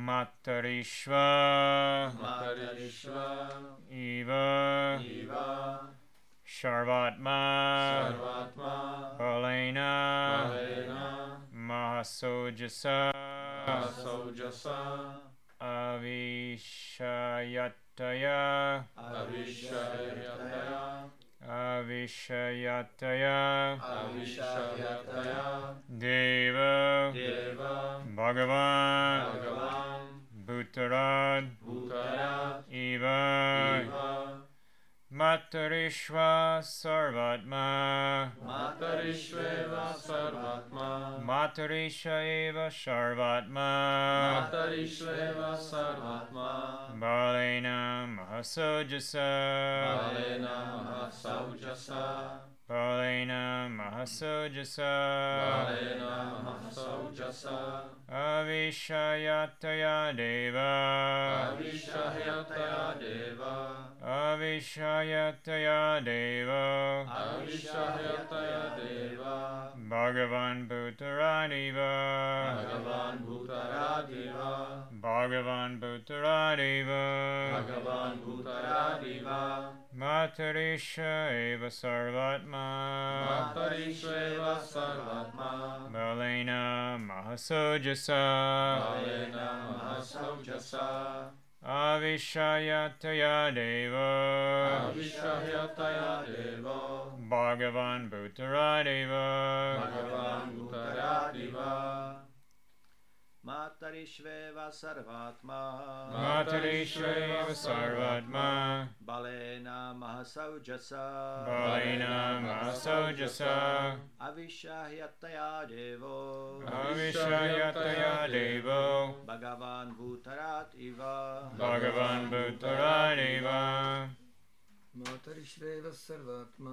Matarishva Eva Sharvatma Balena Mahasojasa Avishayataya Deva Bhagavan Bhutarad Eva Matarishva Sarvatma Matarisha Eva Sarvatma Balena Mahasojasa Avishayataya Deva Bhagavan Bhutaradiva Matarisha Eva Sarvatma Balena Mahasojasa Avishayataya Deva Bhagavan Bhutaradiva Matarishveva Sarvatma Balena Mahasojasa Avishahyataya Devo Bhagavan Bhutarat Iva Matarishveva Sarvatma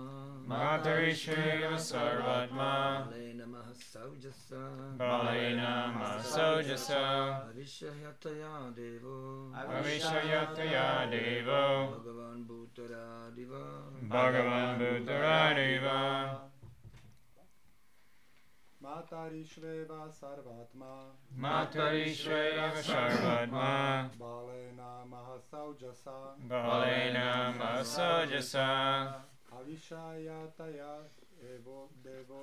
Balena Mahasojasa Avishahyataya Devo Bhagavan Bhutaradiva Matarishveva Sarvatma Balena Mahasojasa Avishayataya Devo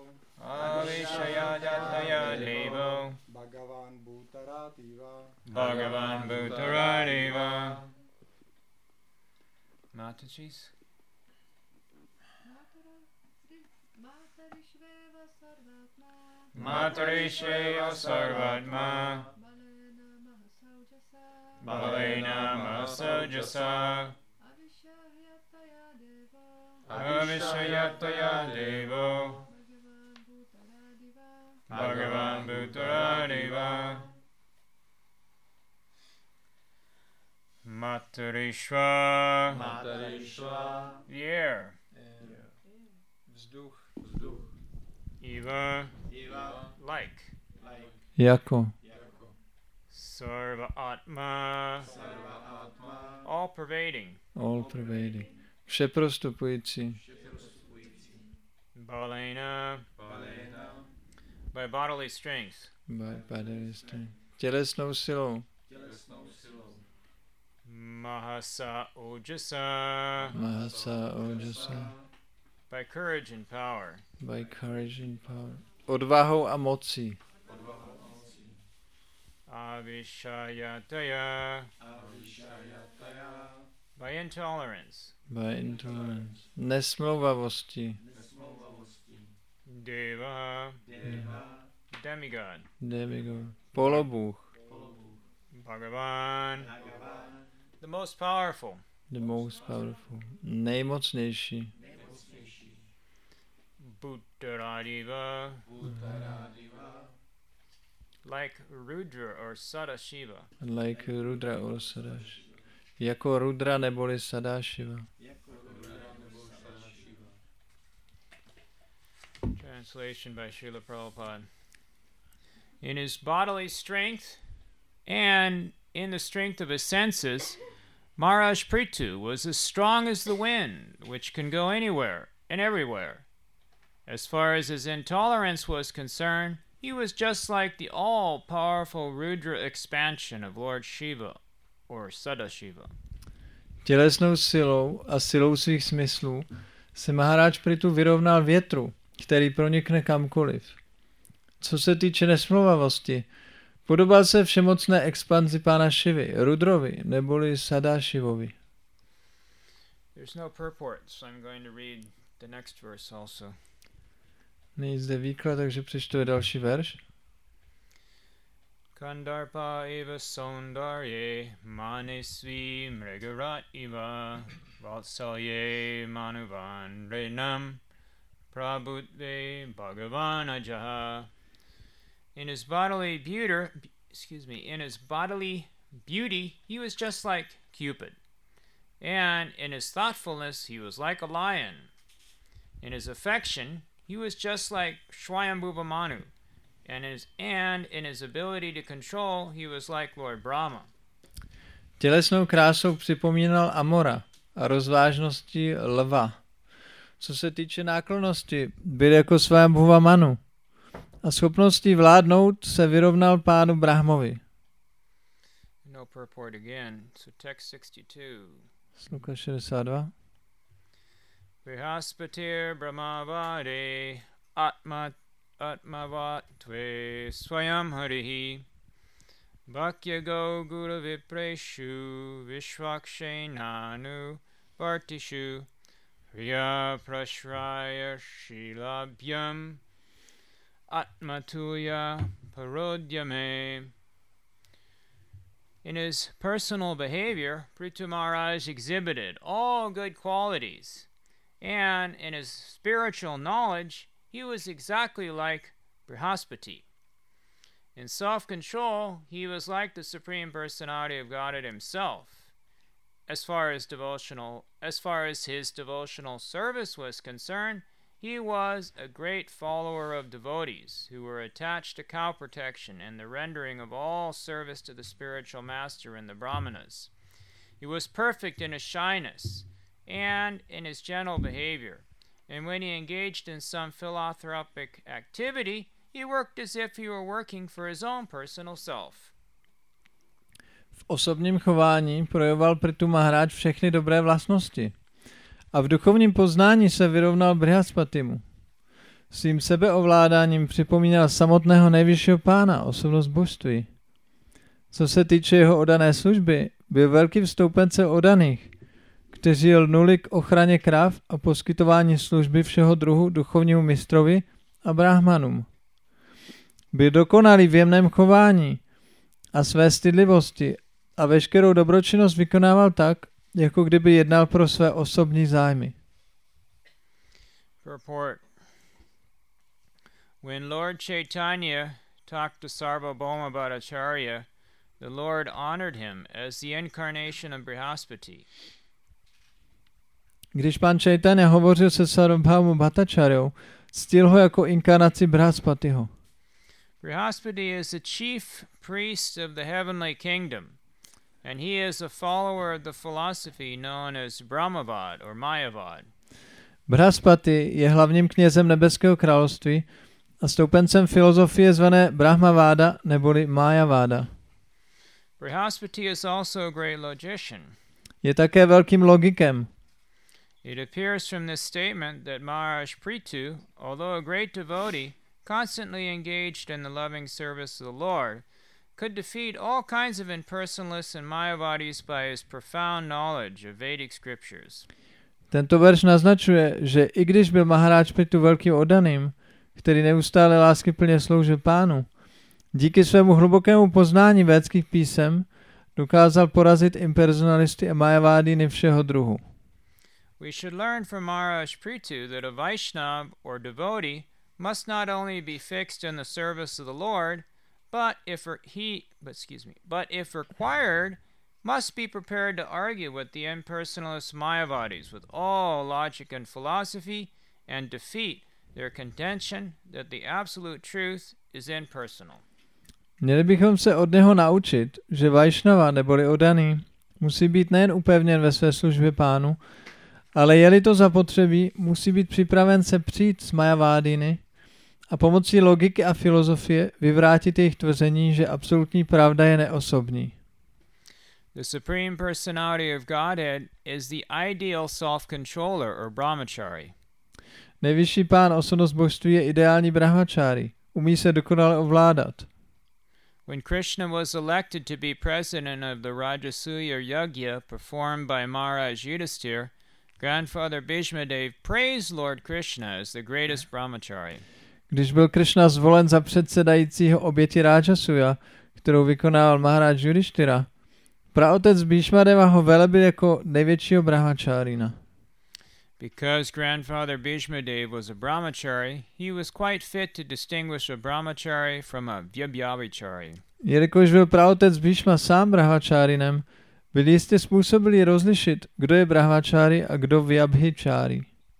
Bhagavan Bhutaradiva Matajis Matarishveva Sarvatma Balena Mahasojasa Avishayataya Devo Bhagavan Bhutaradiva Matarishva the air Eva like Jako Sarva Atma all pervading všeprostupující Balena by bodily strength tělesnou silou Mahasa Ojasa by courage and power odvahou a mocí Avishayataya by intolerance nesmlouvavosti Deva demigod polobůh Bhagavan the most powerful nejmocnější Bhutaradiva like Rudra or Sadashiva jako Rudra neboli Sadášiva. Translation by Srila Prabhupada. In his bodily strength and in the strength of his senses, Maharaj Prithu was as strong as the wind, which can go anywhere and everywhere. As far as his intolerance was concerned, he was just like the all-powerful Rudra expansion of Lord Shiva, or Sadashiva. Tělesnou silou a silou svých smyslů se Maharaj Prithu vyrovnal větru, který pronikne kamkoliv. Co se týče nesmlouvavosti, podobal se všemocné expanzi pána Šivy, Rudrovi, neboli Sadashivovi. There's no purport, so I'm going to read the next verse also. Není zde výklad, takže přečtu další verš. Kandarpa eva sondarye manisvi mrigarat iva vatsalye manuvan renam prabhutve bhagavan ajaha. In his bodily beauty, he was just like Cupid. And in his thoughtfulness, he was like a lion. In his affection, he was just like Swayambhuva Manu. And in his ability to control, he was like Lord Brahma. Tělesnou krásou připomínal Amora a rozvážností lva. Co se týče náklonnosti, byl jako Swayambhuva Manu. A schopností vládnout se vyrovnal pánu Brahmovi. No purport again. So text 62. Sloka 62. Vrihaspatir brahmavade atmavatve swayam harihi bhakyago guru vipreshu vishvakshenanu vartishu priya prashraya shilabhyam atmatuya parodyame. In his personal behavior, Prithu Maharaj exhibited all good qualities, and in his spiritual knowledge, he was exactly like Brihaspati. In self-control, he was like the Supreme Personality of Godhead himself. As far as his devotional service was concerned, he was a great follower of devotees who were attached to cow protection and the rendering of all service to the spiritual master and the brahmanas. He was perfect in his shyness and in his gentle behavior, and when he engaged in some philanthropic activity, he worked as if he were working for his own personal self. V osobním chování projevoval Prithu Maharaj všechny dobré vlastnosti a v duchovním poznání se vyrovnal Brihaspatimu. Svým sebeovládáním připomínal samotného nejvyššího pána, osobnost božství. Co se týče jeho oddané služby, byl velkým stoupence oddaných, kteří lnuli k ochraně krav a poskytování služby všeho druhu duchovnímu mistrovi a brahmanům. Byl dokonalý v jemném chování a své stydlivosti a veškerou dobročinnost vykonával tak, jako kdyby jednal pro své osobní zájmy. Purport. When Lord Chaitanya talked to Sarvabhauma Bhattacharya, the Lord honored him as the incarnation of Brihaspati. Když pán Chaitanya hovořil se Sarvabhaumou Bhattacharyou, ctil ho jako inkarnaci Brihaspatiho. Brihaspati is the chief priest of the heavenly kingdom, and he is a follower of the philosophy known as Brahmavad or Mayavad. Brihaspati je hlavním knězem nebeského království a stoupencem filozofie zvané Brahmaváda neboli Mayaváda. Brihaspati is also a great logician. Je také velkým logikem. It appears from this statement that Maharaj Prithu, although a great devotee, constantly engaged in the loving service of the Lord, could defeat all kinds of impersonalists and Mayavadis by his profound knowledge of Vedic scriptures. Tento verš naznačuje, že i když byl Maharaj Prithu velkým oddaným, který neustále láskyplně sloužil pánu, díky svému hlubokému poznání védských písem dokázal porazit impersonalisty a Mayavádiny všeho druhu. We should learn from Maharaj Prithu that a Vaishnava or devotee must not only be fixed in the service of the Lord, but if required, must be prepared to argue with the impersonalist Mayavadis with all logic and philosophy and defeat their contention that the absolute truth is impersonal. Měli bychom se od něho naučit, že Vaishnava neboli oddaný musí být nejen upevněn ve své službě pánu, ale je-li to zapotřebí, musí být připraven se přijít s Mayavádiny a pomocí logiky a filozofie vyvrátit jejich tvrzení, že absolutní pravda je neosobní. The Supreme Personality of Godhead is the ideal self-controller or brahmachari. Nejvyšší pán osobnost božství je ideální brahmačári. Umí se dokonale ovládat. When Krishna was elected to be president of the Rajasuya Yajna performed by Maharaj Yudhisthira, Grandfather Bhishmadev praised Lord Krishna as the greatest brahmachari. Když byl Krishna zvolen za předsedajícího oběti Rajasuya, kterou vykonával Maharaj Yudhisthira, praotec Bhishmadeva ho velebil jako největšího brahmačárina. Because Grandfather Bhishmadev was a brahmachari, he was quite fit to distinguish a brahmachari from a vyabhavichari. Jelikož byl praotec Bhishma sám brahmačárinem, byl jistě způsobilý rozlišit, kdo je brahmačári a kdo vyabhičári.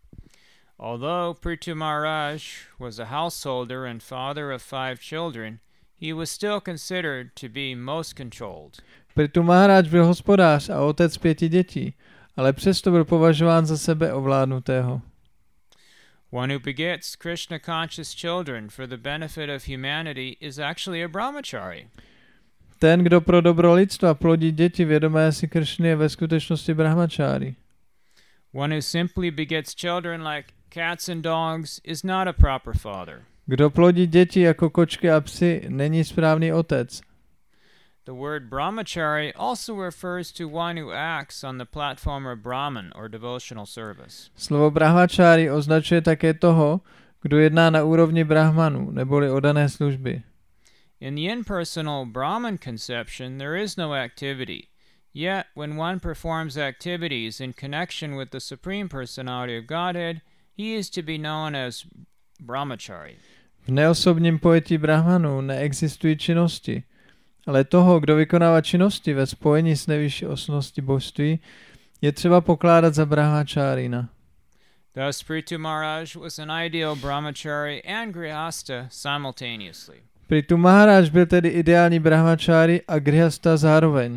Although Prithu Maharaj was a householder and father of 5 children, he was still considered to be most controlled. Prithu Maharaj byl hospodář a otec 5 dětí, ale přesto byl považován za sebe ovládnutého. One who begets Krishna-conscious children for the benefit of humanity is actually a brahmachari. Ten, kdo pro dobro lidstva plodí děti vědomé si Kršny, je ve skutečnosti brahmačári. One who simply begets children like cats and dogs is not a proper father. Kdo plodí děti jako kočky a psy, není správný otec. The word brahmachari also refers to one who acts on the platform of Brahman or devotional service. Slovo brahmačári označuje také toho, kdo jedná na úrovni brahmanů, neboli oddané služby. In the impersonal Brahman conception, there is no activity. Yet, when one performs activities in connection with the Supreme Personality of Godhead, he is to be known as brahmachari. V neosobním pojetí brahmanů neexistují činnosti, ale toho, kdo vykonává činnosti ve spojení s nejvyšší osobností božství, je třeba pokládat za brahmačárina. Thus, Prithu Maharaj was an ideal brahmachari and grihasta simultaneously. Prithu Maharaj byl tedy ideální brahmačári a grihasta zároveň.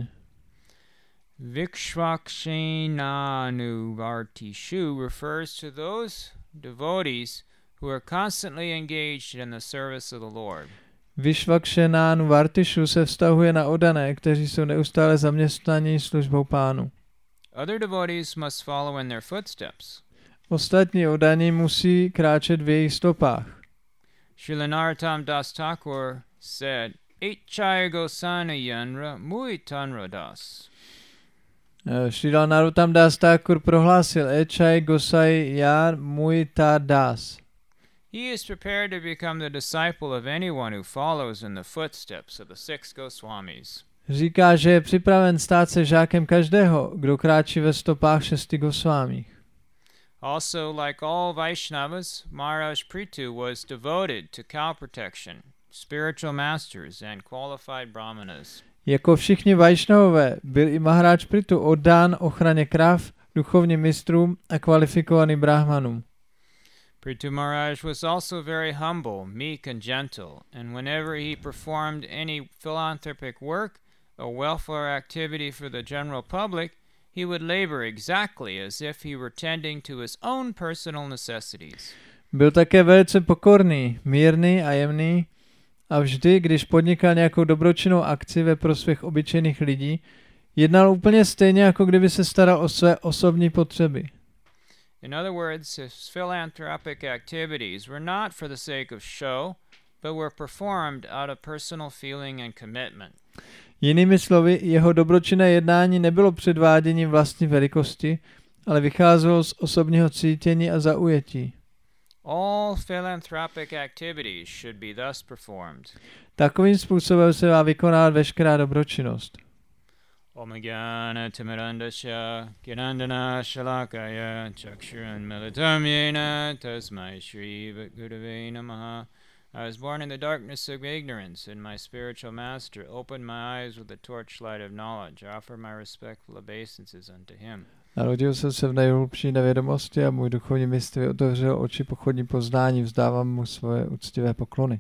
Vikshvakshenanuvartishu refers to those devotees who are constantly engaged in the service of the Lord. Vyšvakšenánu vartišu se vztahuje na oddané, kteří jsou neustále zaměstnaní službou pánu. Other devotees must follow in their footsteps. Ostatní oddaní musí kráčet v jejich stopách. Srila Narottam Das Thakur said, Ichaya Gosana Yanra Mui Tanra Das. Srila Narottam Das Thakur prohlásil, Echai Gosai Yar Mui Ta Das. He is prepared to become the disciple of anyone who follows in the footsteps of the 6 Goswamis. Říká, že je připraven stát se žákem každého, kdo kráčí ve stopách 6 Gosvámích. Also, like all Vaishnavas, Maharaj Prithu was devoted to cow protection, spiritual masters, and qualified brahmanas. Jako všichni Vaishnavové byl i Maharaj Prithu oddán ochraně krav, duchovním mistrům a kvalifikovaným brahmanům. Prithu Maharaj was also very humble, meek, and gentle, and whenever he performed any philanthropic work, a welfare activity for the general public, he would labor exactly as if he were tending to his own personal necessities. Byl také velice pokorný, mírný a jemný a vždy, když podnikal nějakou dobročinnou akci ve prospěch obyčejných lidí, jednal úplně stejně, jako kdyby se staral o své osobní potřeby. In other words, his philanthropic activities were not for the sake of show, but were performed out of personal feeling and commitment. Jinými slovy, jeho dobročinné jednání nebylo předváděním vlastní velikosti, ale vycházelo z osobního cítění a zaujetí. All philanthropic activities should be thus performed. Takovým způsobem se má vykonávat veškerá dobročinnost. Om Jnana Timirandasya Kirandana Shalakaya Chakshuran Militam Yena Tasmai Shri Gurave Namaha. I was born in the darkness of ignorance, and my spiritual master opened my eyes with the torchlight of knowledge. I offer my respectful obeisances unto him. Narodil jsem se v nejhlubší nevědomosti a můj duchovní mistr otevřel oči pochodní poznání, vzdávám mu svoje úctivé poklony.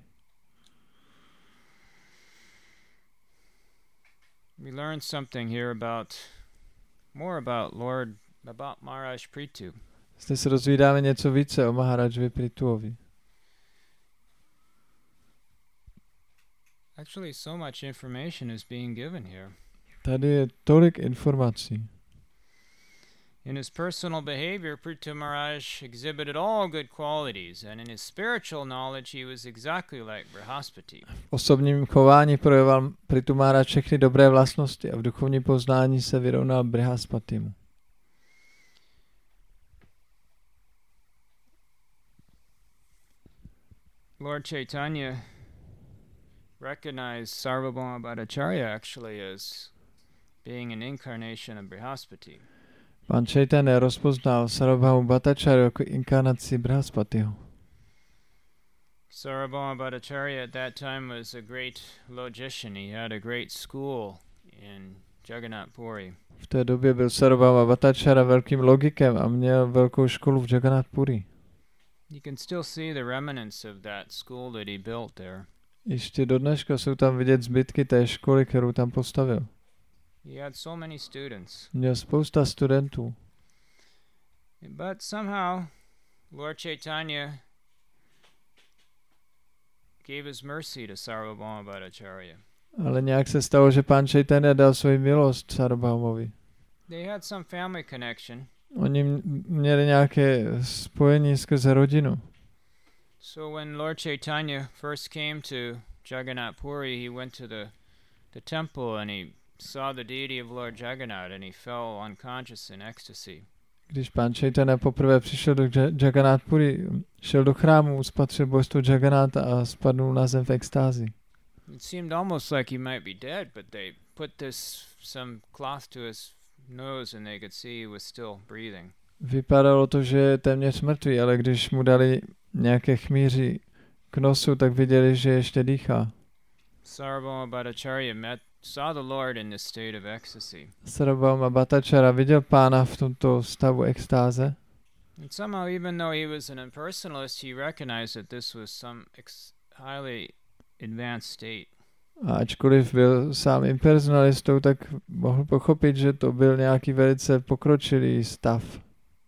We learned something here more about Maharaj Prithu. Zde se dozvídáme něco více o Maharajovi Prithuovi. Actually, so much information is being given here. Tady je tolik informací. In his personal behavior, Prithu Maharaj exhibited all good qualities, and in his spiritual knowledge he was exactly like Brihaspati. V osobním chování projevoval Prithu Maharaj všechny dobré vlastnosti a v duchovním poznání se vyrovnal Brihaspatimu. Lord Chaitanya recognized Sarvabhauma Bhattacharya actually as being an incarnation of Brihaspati. Pán Chaitanya rozpoznal Sarvabhaumu Bhattacharya jako inkarnaci Brihaspatiho. Sarvabhauma Bhattacharya at that time was a great logician. He had a great school in Jagannath Puri. V té době byl Sarvabhauma Bhattacharya velkým logikem a měl velkou školu v Jagannath Puri. You can still see the remnants of that school that he built there. Ještě do dneška jsou tam vidět zbytky té školy, kterou tam postavil. He had so many students. Měl spousta studentů. But somehow Lord Chaitanya gave his mercy to Sarvabhauma Bhattacharya. Ale nějak se stalo, že pán Chaitanya dal svoji milost Sarvabhaumovi. They had some family connection. Oni měli nějaké spojení skrze rodinu. So when Lord Chaitanya first came to Jagannath Puri, he went to the temple and he saw the deity of Lord Jagannath and he fell unconscious in ecstasy. Když pán Chaitanya poprvé přišel do Jagannath Puri, šel do chrámu, spatřil božstvo Jagannatha a spadnul na zem v extázi. It seemed almost like he might be dead, but they put some cloth to his nose and they could see he was still breathing. Vypadalo to, že je téměř mrtvý, ale když mu dali nějaké chmíři k nosu, tak viděli, že ještě dýchá. Sarvabhauma Bhattacharya saw the Lord in this state of ecstasy. Sarvabhauma Bhattacharya viděl pána v tomto stavu extáze. And somehow, even though he was an impersonalist, he recognized that this was some highly advanced state. A ačkoliv byl sám impersonalistou, tak mohl pochopit, že to byl nějaký velice pokročilý stav.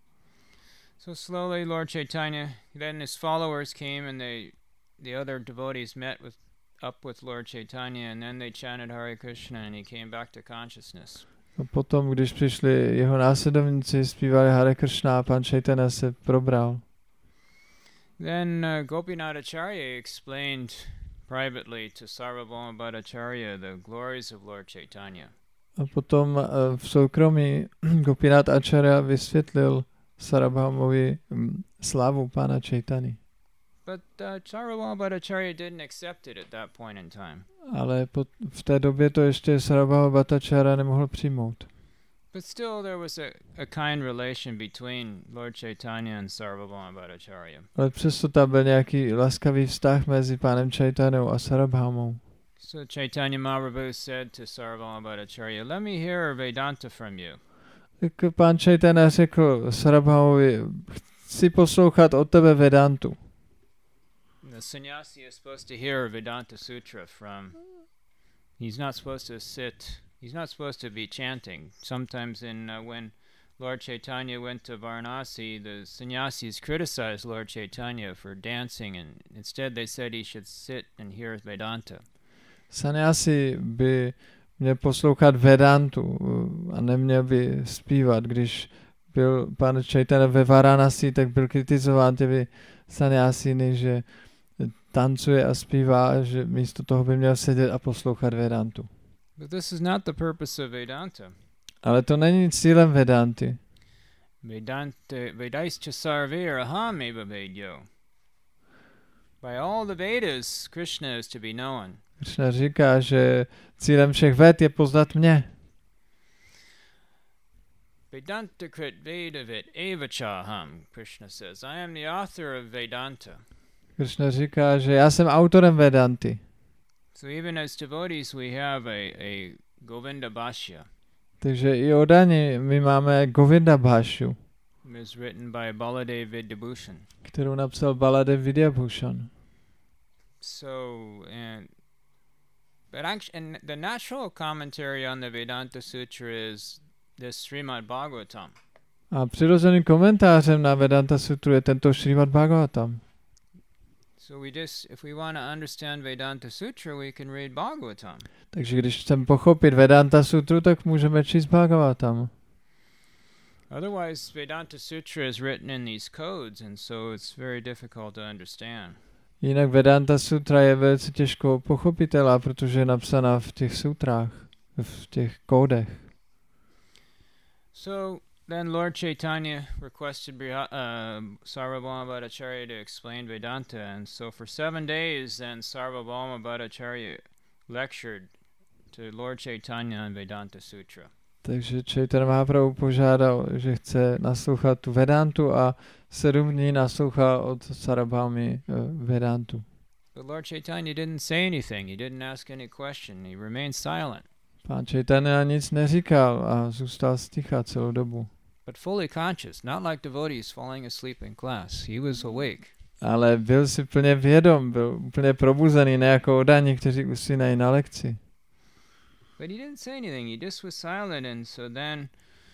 So slowly Lord Chaitanya, then his followers came and the other devotees met up with Lord Chaitanya and then they chanted Hare Krishna and he came back to consciousness. A potom, když přišli jeho následovníci, zpívali Hare Krishna a pan Chaitanya se probral. Then Gopinathacharya explained privately to Sarvabhauma Bhattacharya the glories of Lord Chaitanya. A potom v soukromí Gopinath Acharya vysvětlil Sarvabhaumovi slávu pána Chaitany. But Sarvabhauma Bhattacharya didn't accept it at that point in time. Ale v té době to ještě Sarvabhauma Bhattacharya nemohl přijmout. But still there was a kind relation between Lord Chaitanya and Sarvabhauma Bhattacharya. Ale přesto tam byl nějaký laskavý vztah mezi pánem Chaitanyou a Sarvabhaumou. So Chaitanya Mahaprabhu said to Sarvabhauma Bhattacharya, "Let me hear Vedanta from you." Tak pán Chaitanya řekl Sarvabhaumovi, chci poslouchat od tebe Vedantu. The sannyasi is supposed to hear Vedanta Sutra from. He's not supposed to sit. He's not supposed to be chanting. Sometimes when Lord Chaitanya went to Varanasi, the sannyasis criticized Lord Chaitanya for dancing, and instead they said he should sit and hear Vedanta. Sannyasi by měl poslouchat Vedantu a neměl by zpívat. Když byl pán Chaitanya ve Varanasi, tak byl kritizován těmi sannyasiny, že tancuje a zpívá, a že místo toho by měl sedět a poslouchat Vedantu. But this is not the purpose of Vedanta. Ale to není cílem Vedanty. Vedaischa sarve aham eva vedyo. By all the Vedas, Krishna is to be known. Krishna říká, že cílem všech ved je poznat mě. Vedanta krit vedavid evachaham, Krishna says. I am the author of Vedanta. Krishna říká, že já jsem autorem Vedanty. So even as devotees we have a Govinda Bhashya. Takže i odani my máme Govinda Bhashyu, It was written by Baladev Vidyabhushan. kterou napsal Baladev Vidyabhushan. And the natural commentary on the Vedanta Sutra is this Srimad Bhagavatam. A přirozeným komentářem na Vedanta Sutru je tento Srimad Bhagavatam. So if we want to understand Vedanta Sutra, we can read Bhagavatam. Takže když chceme pochopit Vedanta Sutru, tak můžeme číst Bhagavatam. Otherwise, Vedanta Sutra is written in these codes, and so it's very difficult to understand. Jinak Vedanta Sutra je velice těžko pochopitelná, protože je napsaná v těch sutrách, v těch kódech. So then Lord Chaitanya requested Sarvabhauma Bhattacharya to explain Vedanta, and so for 7 days then Sarvabhauma Bhattacharya lectured to Lord Chaitanya on Vedanta Sutra. Takže Chaitanya Mahaprabhu požádal, že chce naslouchat tu Vedantu a 7 dní naslouchal od Sarvabhaumy Vedantu. But Lord Chaitanya didn't say anything. He didn't ask any question. He remained silent. Pán Chaitanya nic neříkal a zůstal sticha celou dobu. But fully conscious, not like devotees falling asleep in class. He was awake. Ale byl si plně vědom, byl úplně probuzený, ne jako odaní, kteří usínají na lekci. But he didn't say anything. He just was silent, and so then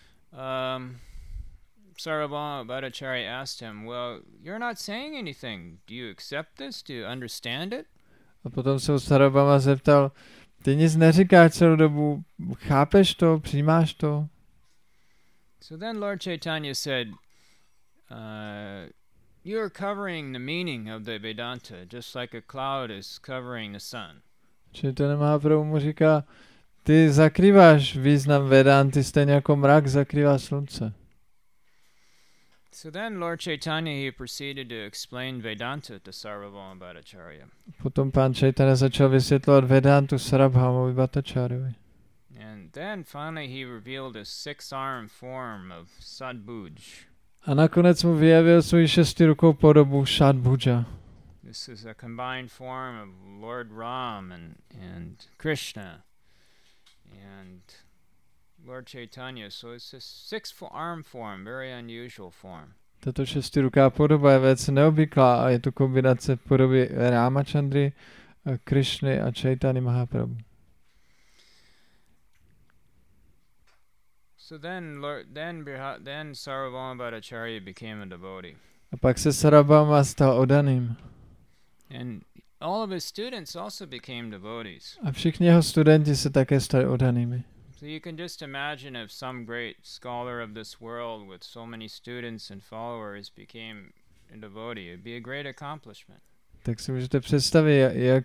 Sarvabhauma Bhattacharya asked him, well, you're not saying anything. Do you accept this? Do you understand it? A potom se Sarvabhauma zeptal, ty nic neříkáš celou dobu, chápeš to, přijímáš to? So then Lord Chaitanya said, you're covering the meaning of the Vedanta, just like a cloud is covering the sun. Chaitanya Mahaprabhu mu říká, ty zakrýváš význam Vedanty, stejně jako mrak zakrývá slunce. So then Lord Chaitanya, he proceeded to explain Vedanta to Sarvabhauma Bhattacharya. Potom pán Chaitanya začal vysvětlovat Vedantu Sarvabhaumovi Bhattacharyovi. And then finally he revealed a 6-armed form of Sadbhuj. A nakonec mu vyjevil svou 6rukou podobu Sadbhuja. This is a combined form of Lord Ram and Krishna and Lord Chaitanya. So it's a 6-armed form, very unusual form. Tato 6ruká podoba je velice neobvyklá a je to kombinace podoby Ramachandry, Krishny a Chaitanya Mahaprabhu. So then Sarvabhauma Bhattacharya became a devotee. A pak se Sarvabhauma stal odaným. And all of his students also became devotees. A všichni jeho studenti se také stali odanými. So you can just imagine if some great scholar of this world with so many students and followers became a devotee, it'd be a great accomplishment. Tak si můžete představit,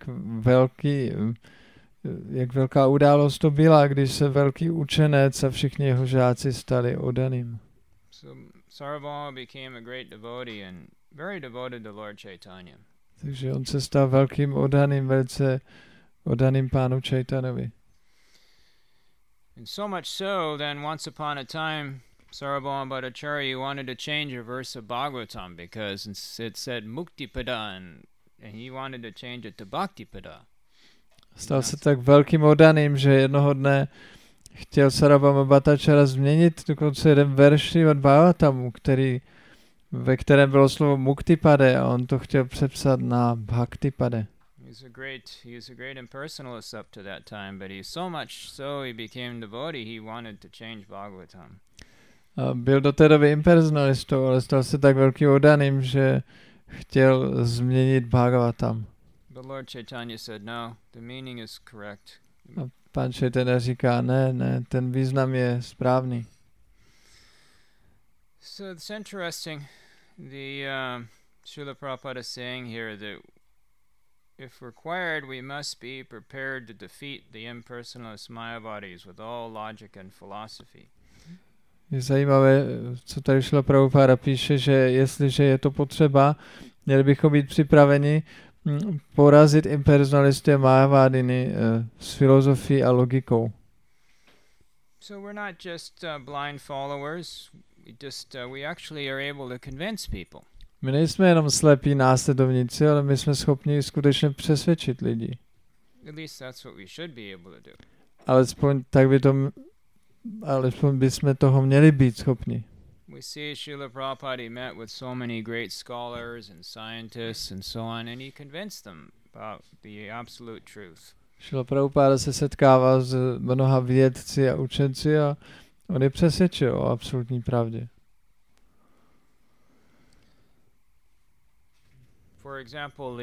jak velká událost to byla, když se velký učenec a všichni jeho žáci stali odaným. So Sarvabhauma became a great devotee and very devoted to Lord Chaitanya. Takže on se stal velkým odaným, velice odaným pánu Chaitanovi. And so much so, then once upon a time, Sarvabhauma Bhattacharya wanted to change a verse of Bhagavatam because it said Muktipada and he wanted to change it to Bhaktipada. Stal se tak velkým odaným, že jednoho dne chtěl Sarvabhauma Bhattacharya změnit dokonce jeden verš od Bhagavatamu, ve kterém bylo slovo Muktipade a on to chtěl přepsat na Bhaktipade. He was a great impersonalist up to that time, but he so much so he became devotee, he wanted to change Bhagavatam. A byl do té doby impersonalistou, ale stal se tak velkým odaným, že chtěl změnit Bhagavatam. But Lord Chaitanya said, no, the meaning is correct. A pán Chaitanya říká, ne, ten význam je správný. So it's interesting, the Srila Prabhupada is saying here that if required, we must be prepared to defeat the impersonalist Mayavadis with all logic and philosophy. Je zajímavé, co tady Srila Prabhupada píše, že jestliže je to potřeba, měli bychom být připraveni porazit impersonalisty a Mayavadiny s filozofií a logikou. So we're not just blind followers. We actually are able to convince people. My nejsme jenom slepí následovníci, ale my jsme schopni skutečně přesvědčit lidi. At least that's what we should be able to do. Alespoň bychom toho měli být schopni. We see Srila Prabhupada met with so many great scholars and scientists and so on, and he convinced them about the absolute truth. Srila Prabhupada se setkával s mnoha vědci a učenci a on je přesvědčil o absolutní pravdě. for example,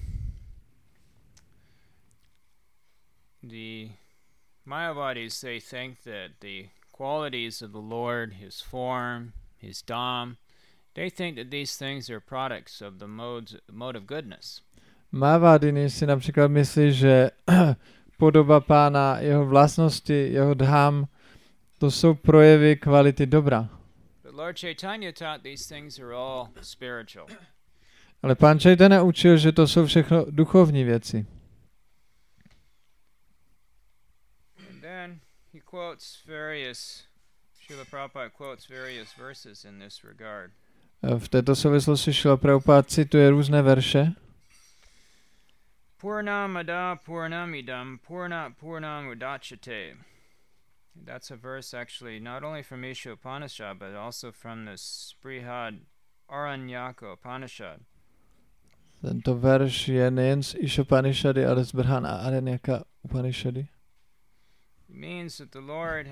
the Mayavadis, they think that the qualities of the Lord, His form, His Dham, they think that these things are products of the mode of goodness. Mávadiny si například myslí, že podoba Pána, jeho vlastnosti, jeho dham, to jsou projevy kvality dobra. But Lord Chaitanya taught these things are all spiritual. Ale Pán Chaitanya učil, že to jsou všechno duchovní věci. And then he Srila Prabhupada quotes various verses in this regard. V této souvislosti Srila Prabhupada cituje různé verše. Purnamada Purnamidam Purnat Purnam Udachyate. That's a verse actually not only from Isha Upanishad but also from the Sprihad Aranyaka Upanishad. Tento verš je nejen z Ishopanishady, ale z Brhan a Aranyaka Upanishady. It means that the Lord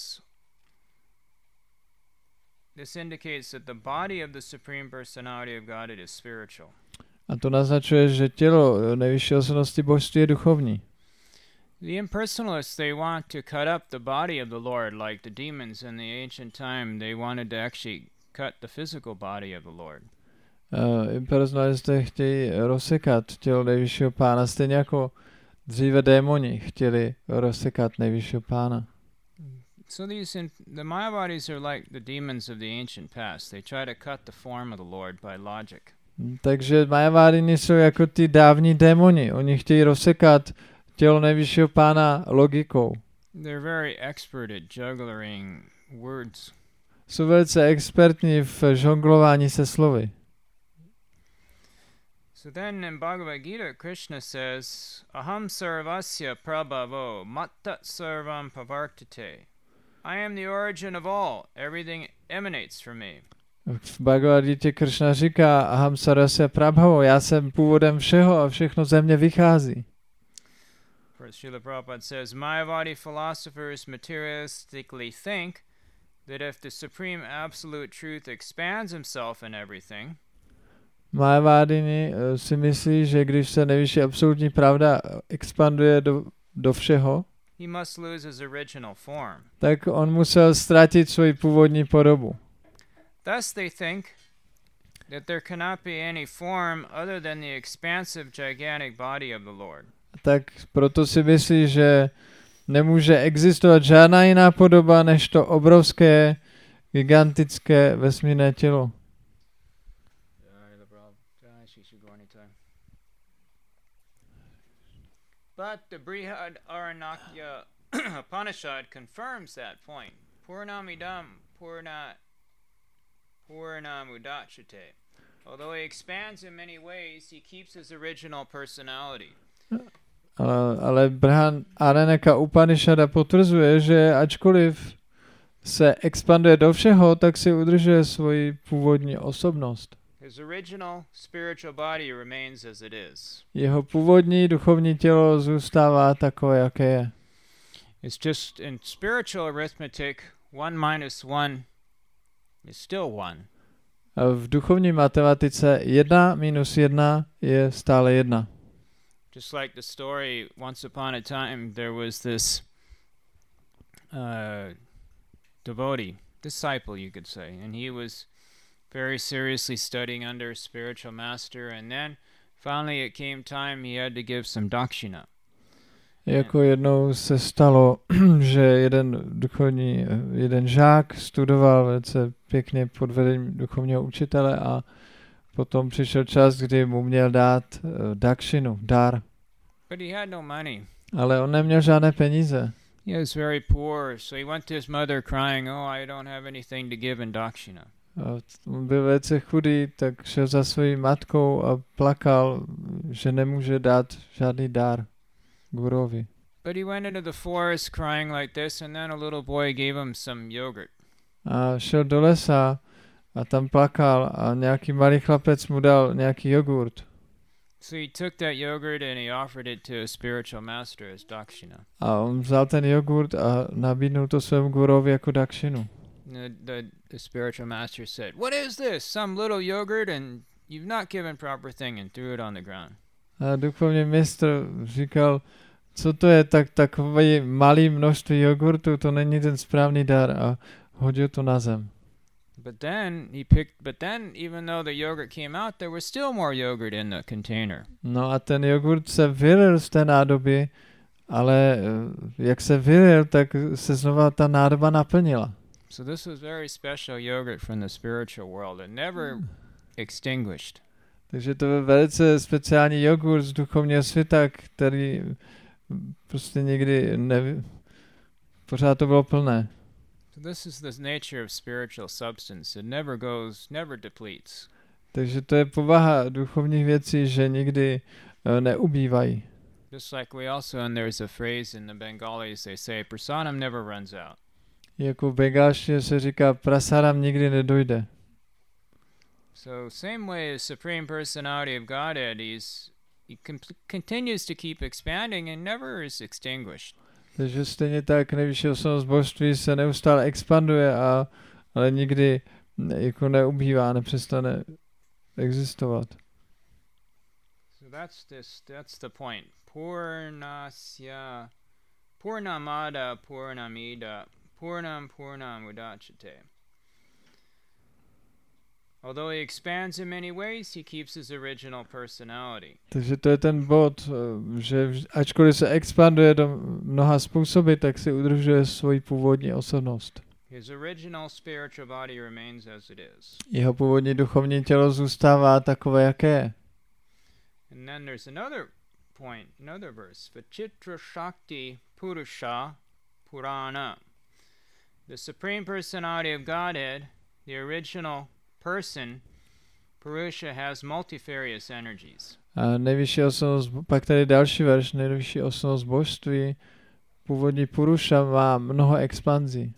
this indicates that the body of the Supreme Personality of Godhead is spiritual. A to naznačuje, že tělo nejvyšší osobnosti božství je duchovní. The impersonalists, they want to cut up the body of the Lord, like the demons in the ancient time. They wanted to actually cut the physical body of the Lord. Impersonalisté chtějí rozsekat tělo nejvyššího pána, stejně jako dříve démoni chtěli rozsekat nejvyššího pána. So the Mayavadis are like the demons of the ancient past. They try to cut the form of the Lord by logic. Takže Mayavadini jsou jako ty dávní démoni. Oni chtějí rozsekat tělo nejvyššího pána logikou. They're very expert at juggling words. Jsou velice expertní v žonglování se slovy. So then in Bhagavad Gita, Krishna says, Aham sarvasya prabhavo mattat sarvam pavartate. I am the origin of all. Everything emanates from me. V Bhagavad Gita Krishna říká, Aham sarvasya prabhavo, já jsem původem všeho a všechno ze mě vychází. First, Srila Prabhupada says, Mayavadi philosophers materialistically think that if the supreme absolute truth expands himself in everything, Mayavadini si myslí, že když se nejvyšší absolutní pravda expanduje do všeho, he must lose his original form. Tak on musel ztratit svoji původní podobu. Thus they think that there cannot be any form other than the expansive gigantic body of the Lord. Tak proto si myslí, že nemůže existovat žádná jiná podoba než to obrovské, gigantické vesmírné tělo. But the Brihad Aranyaka Upanishad confirms that point. Purnamidam Purnam Udachyate. Although he expands in many ways, he keeps his original personality. Ale Brhan Aranyaka Upanishada potvrzuje, že ačkoliv se expanduje do všeho, tak si udržuje svoji původní osobnost. His original spiritual body remains as it is. Jeho původní duchovní tělo zůstává takové, jaké je. It's just in spiritual arithmetic, 1 minus 1 is still 1. A v duchovní matematice 1 minus 1 je stále 1. Just like the story, once upon a time, there was this devotee, disciple, you could say, and he was very seriously studying under a spiritual master, and then finally it came time he had to give some dakshina. Jako jednou se stalo, že jeden žák studoval velice pěkně pod vedením duchovního učitele a potom přišel čas, kdy mu měl dát dakshinu, dar. But he had no money. Ale on neměl žádné peníze. He was very poor, so he went to his mother crying, "Oh, I don't have anything to give in dakshina." On byl velice chudý, tak šel za svojí matkou a plakal, že nemůže dát žádný dar gurovi. But he went into the forest crying like this, and then a little boy gave him some yogurt. A šel do lesa a tam plakal a nějaký malý chlapec mu dal nějaký jogurt. So he took that yogurt and he offered it to a spiritual master as dakshina. A on vzal ten jogurt a nabídnul to svému gurovi jako dakshinu. The spiritual master said, "What is this? Some little yogurt and you've not given proper thing, and threw it on the ground. A duchovní mistr říkal, co to je takové malé množství jogurtu, to není ten správný dar, a hodil to na zem. But then even though the yogurt came out, there was still more yogurt in the container. No a ten jogurt se vylil z té nádoby, ale jak se vylil, tak se znova ta nádoba naplnila. So this was very special yogurt from the spiritual world. It never extinguished. Takže to je velice speciální jogurt z duchovního světa, který prostě nikdy pořád to bylo plné. So this is the nature of spiritual substance. It never depletes. Takže to je povaha duchovních věcí, že nikdy neubývají. Just like we also, and there's a phrase in the Bengalis, they say, prasadam never runs out. Jako v bengalštině se říká, prasadam nikdy nedojde. So same way as Supreme Personality of Godhead, he continues to keep expanding and never is extinguished. Takže stejně tak nejvyšší osobnost božství se neustále expanduje, ale nikdy jako neubývá, nepřestane existovat. So that's the point. Purnamada Purnamida Purnam Purnam Udachate. Although he expands in many ways, he keeps his original personality. Takže to je ten bod, že ačkoliv se expanduje do mnoha způsoby, tak si udržuje svoji původní osobnost. His original spiritual body remains as it is. Jeho původní duchovní tělo zůstává takové, jaké je. And then there's another point, another verse. Vachitra Shakti Purusha Purana. The Supreme Personality of Godhead, the original person, Purusha, has multifarious energies. A nejvyšší osobnost, pak tady další verš, nejvyšší osobnost božství, původní Purusha má mnoho expanzí.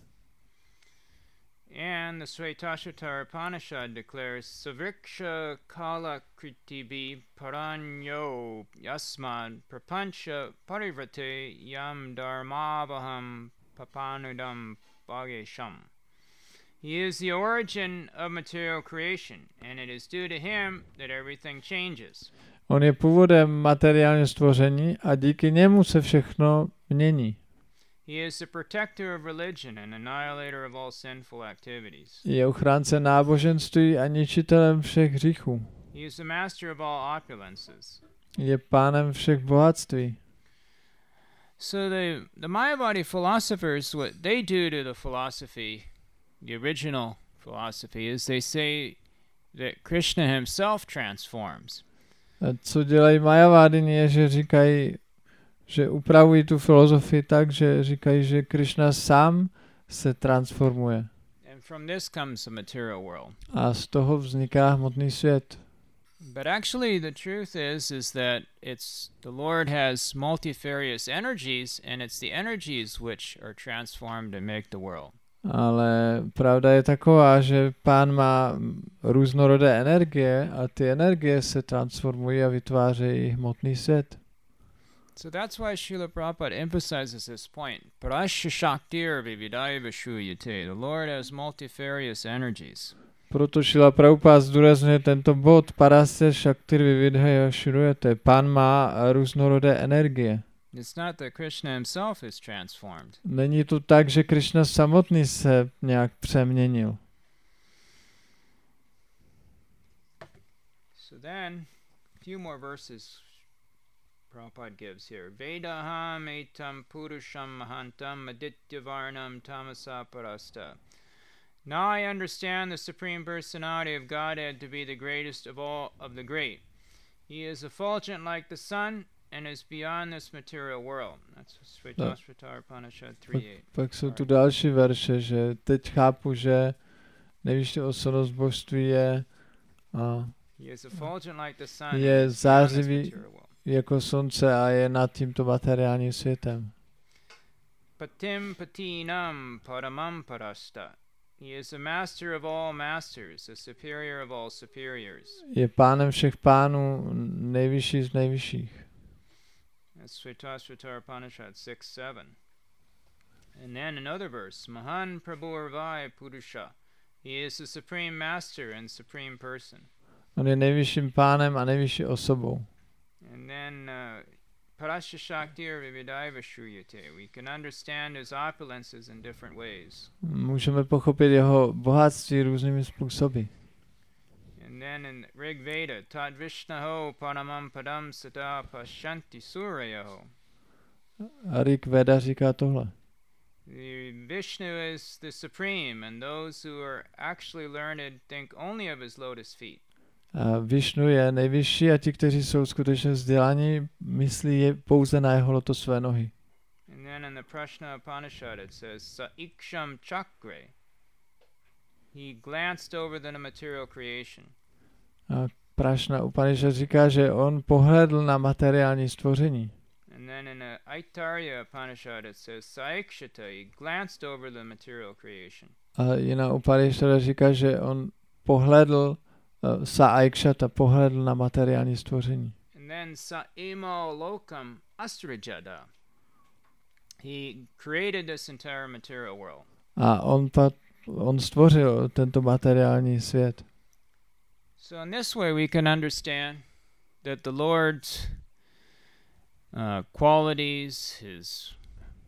And the Svetashvatara Upanishad declares Savriksha Kala Kritibi Paranyo Yasmad Prapancha Parivrate Yam Dharmabham Papanudam Bhagesham. He is the origin of material creation, and it is due to him that everything changes. On je původem materiálního stvoření a díky němu se všechno mění. He is the protector of religion and annihilator of all sinful activities. Je ochránce náboženství a ničitelem všech hříchů. He is the master of all opulences. Je pánem všech bohatství. So the Mayavadi philosophers, what they do to the philosophy, the original philosophy, is they say that Krishna himself transforms. A co dělají Majavády, je, že říkají, že upravují tu filozofii tak, že říkají, že Krishna sám se transformuje. And from this comes the material world. A z toho vzniká hmotný svět. But actually the truth is that it's the Lord has multifarious energies, and it's the energies which are transformed and make the world. Ale pravda je taková, že pán má různorodé energie a ty energie se transformují a vytvářejí hmotný svět. So that's why Srila Prabhupada emphasizes this point. Parasya Shaktir Vividaiva Shuyate. The Lord has multifarious energies. Proto Srila Prabhupada zdůrazňuje tento bod Parasya Shaktir Vividaiva Shuyate. Pán má různorodé energie. It's not that Krishna himself is transformed. Není to tak, že Krishna samotný se nějak přeměnil. So then, a few more verses Prabhupada gives here. Vedaham etam purusham mahantam adityavarnam tamasa parasta. Now I understand the Supreme Personality of Godhead to be the greatest of all of the great. He is effulgent like the sun and is beyond this material world. That's Svetashvatara Upanishad 3.8. Pak jsou tu další verše, že teď chápu, že nejvyšší osobnost božství je zářivý jako slunce a je nad tímto materiálním světem. Patim patinam paramam parasta. He is the master of all masters, the superior of all superiors. Je pánem všech pánů, nejvyšší z nejvyšších. That's Svetashvatara Upanishad 6.7. And then another verse, Mahan Prabhurvai Purusha. He is the supreme master and supreme person. On je nejvyšším pánem a nejvyšší osobou. And then Parasya Shaktir Vividaiva Shruyate. We can understand his opulences in different ways. Můžeme pochopit jeho bohatství různými způsoby. And then in Rig Veda, Tad Vishnaho Paramam Padam Sada Pashanti Suryaho. A Rig Veda říká tohle. The Vishnu is the supreme, and those who are actually learned think only of his lotus feet. A Višnu je nejvyšší a ti, kteří jsou skutečně vzdělaní, myslí je pouze na jeho lotosové nohy. And then in the Prashna Upanishad it says, Sa iksham chakre. He glanced over the material creation. A Prašna Upanishad říká, že on pohlédl na materiální stvoření. And then in the Aitarya Upanishad it says, Sa ikshata. He glanced over the material creation. A jiná Upanishad říká, že on pohlédl Sa Aikshata, pohlédl na materiální stvoření. And then Sa imo lokam asrajada. He created this entire material world. A on stvořil tento materiální svět. So in this way we can understand that the Lord's qualities, his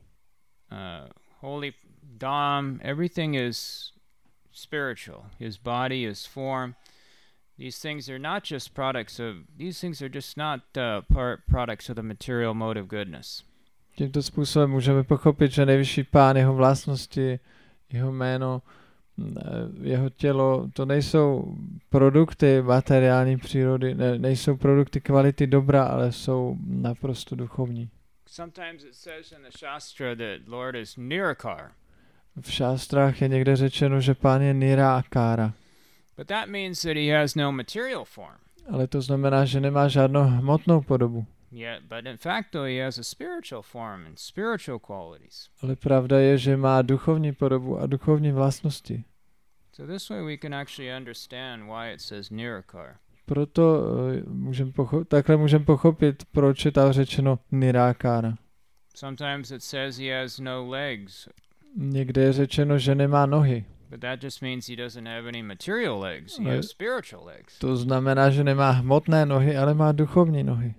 holy Dham, everything is spiritual. His body, his form. These things are not just products of, these things are just not products of the material mode of goodness. Tímto způsobem můžeme pochopit, že nejvyšší pán, jeho vlastnosti, jeho jméno, jeho tělo, to nejsou produkty materiální přírody, nejsou produkty kvality dobra, ale jsou naprosto duchovní. Sometimes it says in the Shastra that Lord is Nirakar. V šástrách je někde řečeno, že pán je Nirákára. But that means that he has no material form. Ale to znamená, že nemá žádnou hmotnou podobu. Yeah, but in fact though he has a spiritual form and spiritual qualities. Ale pravda je, že má duchovní podobu a duchovní vlastnosti. So this way we can actually understand why it says Nirakar. Proto takhle můžeme pochopit, proč je tam řečeno Nirákára. Sometimes it says he has no legs. Někde je řečeno, že nemá nohy. But that just means he doesn't have any material legs. He has spiritual legs. To znamená, že nemá hmotné nohy, ale má duchovní nohy.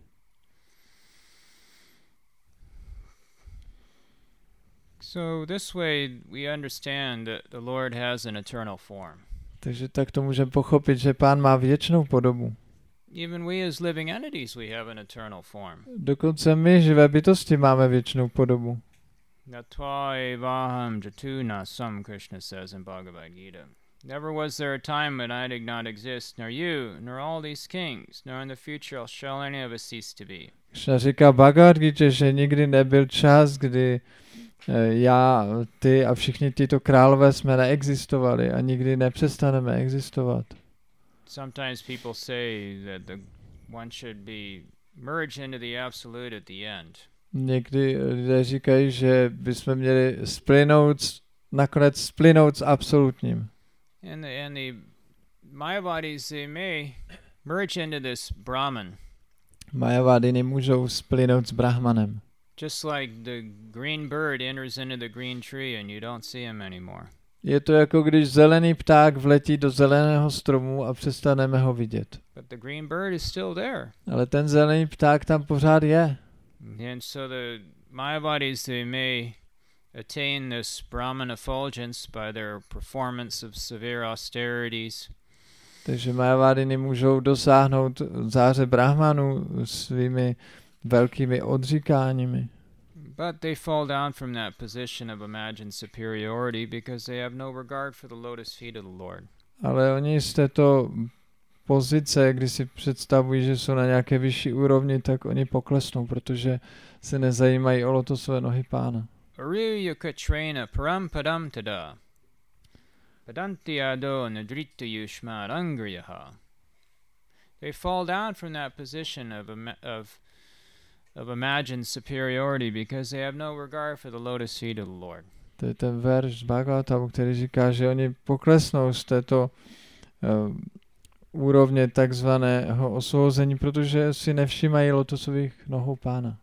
So this way we understand that the Lord has an eternal form. Takže tak to můžeme pochopit, že pán má věčnou podobu. Even we as living entities, we have an eternal form. Dokonce my, živé bytosti, máme věčnou podobu. Natva evaham jatuna sam, Krishna says in Bhagavad Gita. Never was there a time when I did not exist, nor you, nor all these kings, nor in the future shall any of us cease to be. Krishna říká Bhagavad Gita, že nikdy nebyl čas, kdy já, ty a všichni tyto králové jsme neexistovali a nikdy nepřestaneme existovat. Sometimes people say that one should be merged into the absolute at the end. Někdy lidé říkají, že bychom měli nakonec splynout s absolutním. And the Mayavadis, they may merge into this Brahman. Mayavadi nemůžou splynout s Brahmanem. Just like the green bird enters into the green tree and you don't see him anymore. Je to jako když zelený pták vletí do zeleného stromu a přestaneme ho vidět. But the green bird is still there. Ale ten zelený pták tam pořád je. And so the Mayavadis, they may attain this Brahman effulgence by their performance of severe austerities. Takže Mayavadi nemůžou dosáhnout záře Brahmanu svými velkými odříkáními. But they fall down from that position of imagined superiority because they have no regard for the lotus feet of the Lord. Ale oni z této pozice, kdy si představují, že jsou na nějaké vyšší úrovni, tak oni poklesnou, protože se nezajímají o lotosové nohy pána. Aruyakatrena param padam tada. Padantiyado nadrita yushma angriyaha. They fall down from that position of imagined superiority because they have no regard for the lotus feet of the Lord. To je ten verš z Bhagavatamu, který říká, že oni poklesnou z této úrovně takzvaného osvobození, protože si nevšímají lotosových nohou pána.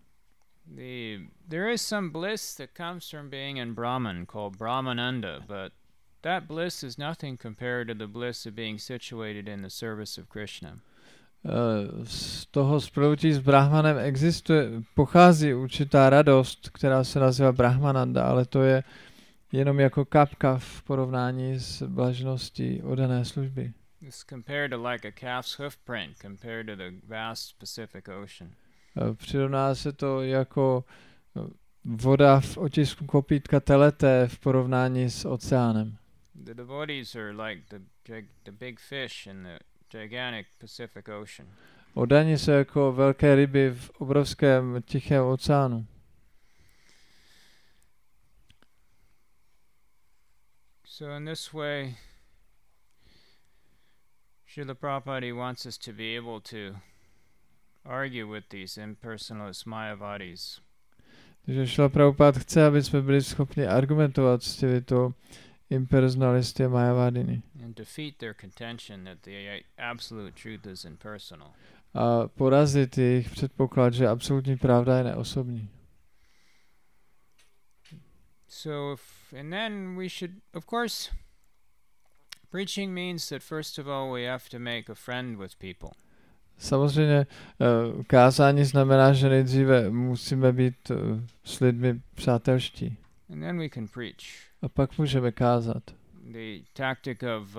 There is some bliss that comes from being in Brahman called Brahmananda, but that bliss is nothing compared to the bliss of being situated in the service of Krishna. Z toho spolutí s Brahmanem pochází určitá radost, která se nazývá Brahmananda, ale to je jenom jako kapka v porovnání s blažeností oddané služby. It's compared to like a calf's hoof print compared to the vast Pacific Ocean. Přirovná se to jako voda v otisku kopítka teleté v porovnání s oceánem. The devotees are like the big fish in the gigantic Pacific Ocean. Oddaní jsou jako velké ryby v obrovském tichém oceánu. So in this way, Srila Prabhupada wants us to be able to argue with these impersonalist Mayavadis. Takže Srila Prabhupada chce, aby jsme byli schopni argumentovat s těmito impersonalisty a Mayavadiny. And defeat their contention that the absolute truth is impersonal. A porazit jejich předpoklad, že absolutní pravda je neosobní. So, and then we should, of course, preaching means that first of all we have to make a friend with people. Samozřejmě kázání znamená, že nejdříve musíme být s lidmi přátelští. And then we can preach. A pak můžeme kázat. The tactic of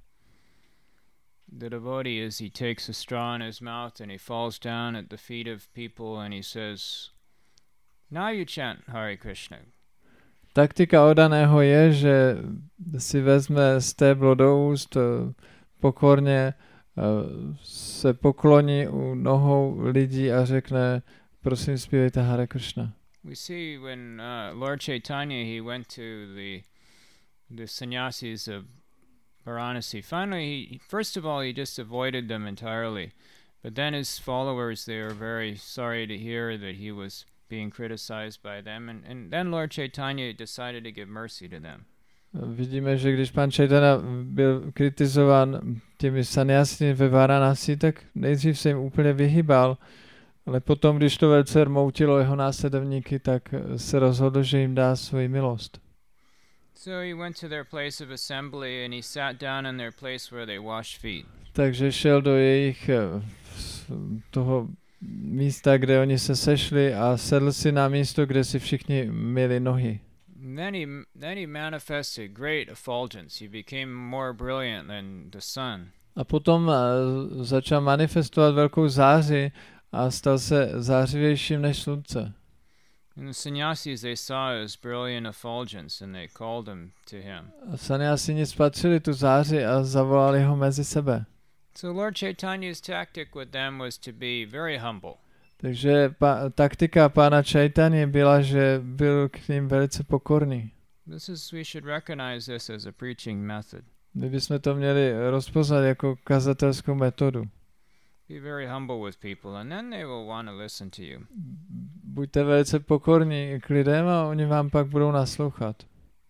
the devotee is he takes a straw in his mouth and he falls down at the feet of people and he says, now you chant Hare Krishna. Taktika oddaného je, že si vezme stéblo do úst, pokorně se pokloní u nohou lidí a řekne, prosím zpívejte Hare Krishna. We see when Lord Chaitanya, he went to the sannyasis of Varanasi. Finally, first of all, he just avoided them entirely. But then his followers, they were very sorry to hear that he was being criticized by them. And then Lord Chaitanya decided to give mercy to them. Vidíme, že když pan Chaitanya byl kritizován těmi sannyasiny ve Varanasi, tak nejdřív se jim úplně vyhýbal. Ale potom, když to velice rmoutilo jeho následovníky, tak se rozhodl, že jim dá svoji milost. So he went to their place of assembly and he sat down in their place where they washed feet. Takže šel do jejich toho místa, kde oni se sešli a sedl si na místo, kde si všichni myli nohy. Then he manifested great effulgence. He became more brilliant than the sun. A potom začal manifestovat velkou záři a stal se zářivějším než slunce. And the sannyasis, they saw his brilliant effulgence and they called him to him. A sannyasini spatřili tu záři a zavolali ho mezi sebe. So Lord Chaitanya's tactic with them was to be very humble. Takže taktika pána Chaitanya byla, že byl k ním velice pokorný. We should recognize this as a preaching method. My bychom to měli rozpoznat jako kazatelskou metodu. Be very humble with people and then they will want to listen to you. Buďte velice pokorní k lidem a oni vám pak budou naslouchat.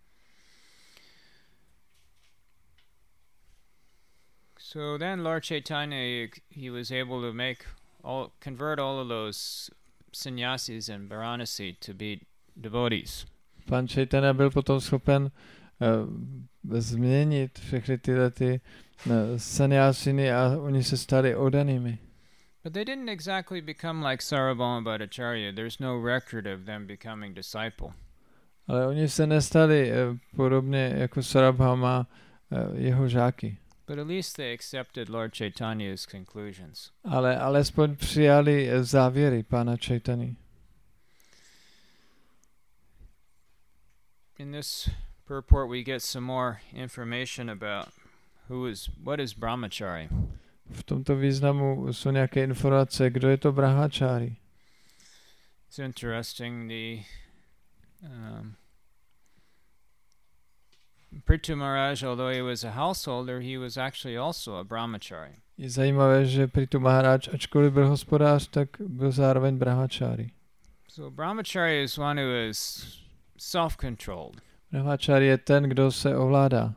So then Lord Chaitanya, he was able to convert all of those sannyasis in Varanasi to be devotees. Pan Chaitanya byl potom schopen změnit všechny tyhle sannyasiny a oni se stali oddanými. But they didn't exactly become like Sarvabhauma Bhattacharya. There's no record of them becoming disciple. Ale oni se nestali podobně jako Sarvabhauma jeho žáky. But at least they accepted Lord Chaitanya's conclusions. Ale alespoň přijali závěry pána Chaitanya. In this purport we get some more information about what is brahmachari. V tomto významu jsou nějaké informace, kdo je to brahmachari. It's interesting. Prithu Maharaj, although he was a householder, he was actually also a brahmachari. Je zajímavé, že Prithu Maharaj, ačkoliv byl hospodář, tak byl zároveň brahmachari. So brahmachari is one who is self-controlled. Brahmachari je ten, kdo se ovládá.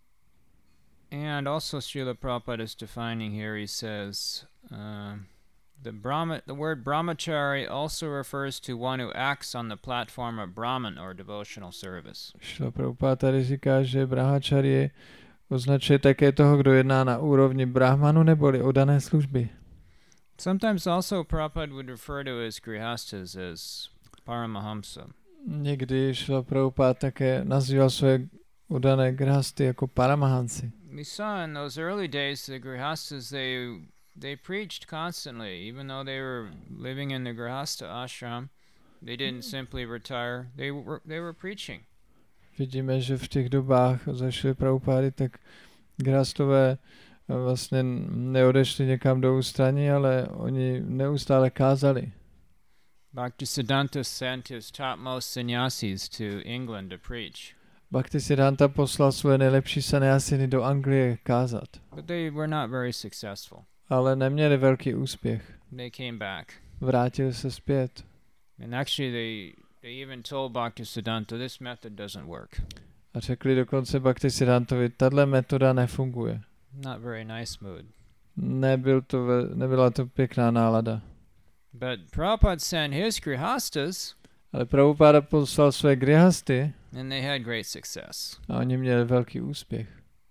And also Srila Prabhupada is defining here, he says, The word brahmachari also refers to one who acts on the platform of Brahman or devotional service. Šrila Prabhupáda tady říká, že brahmacharya označuje také toho, kdo jedná na úrovni brahmanu neboli oddané služby. Sometimes also Prabhupada would refer to his grihastas as paramahamsa. Někdy Šrila Prabhupáda také nazýval své oddané grihasty jako paramahansi. We saw in those early days the grihastas, they preached constantly, even though they were living in the grihasta ashram. They didn't simply retire. They were preaching. Vidíme, že v těch dobách za Šrily Prabhupády tak grihastové vlastně neodešli někam do ústraní, ale oni neustále kázali. Bhaktisiddhanta sent his topmost sannyasis to England to preach. Bhaktisiddhanta poslal své nejlepší sannyasiny do Anglie kázat. But they were not very successful. Ale neměli velký úspěch. They came back. Vrátili se zpět. And actually they even told Bhaktisiddhanta, this method doesn't work. A řekli dokonce Bhaktisiddhantovi, tato metoda nefunguje. Not very nice mood. Nebyla to pěkná nálada. But Prabhupada sent his grihastas, Ale Prabhupada poslal své grihasty and they had great success. a oni měli velký úspěch.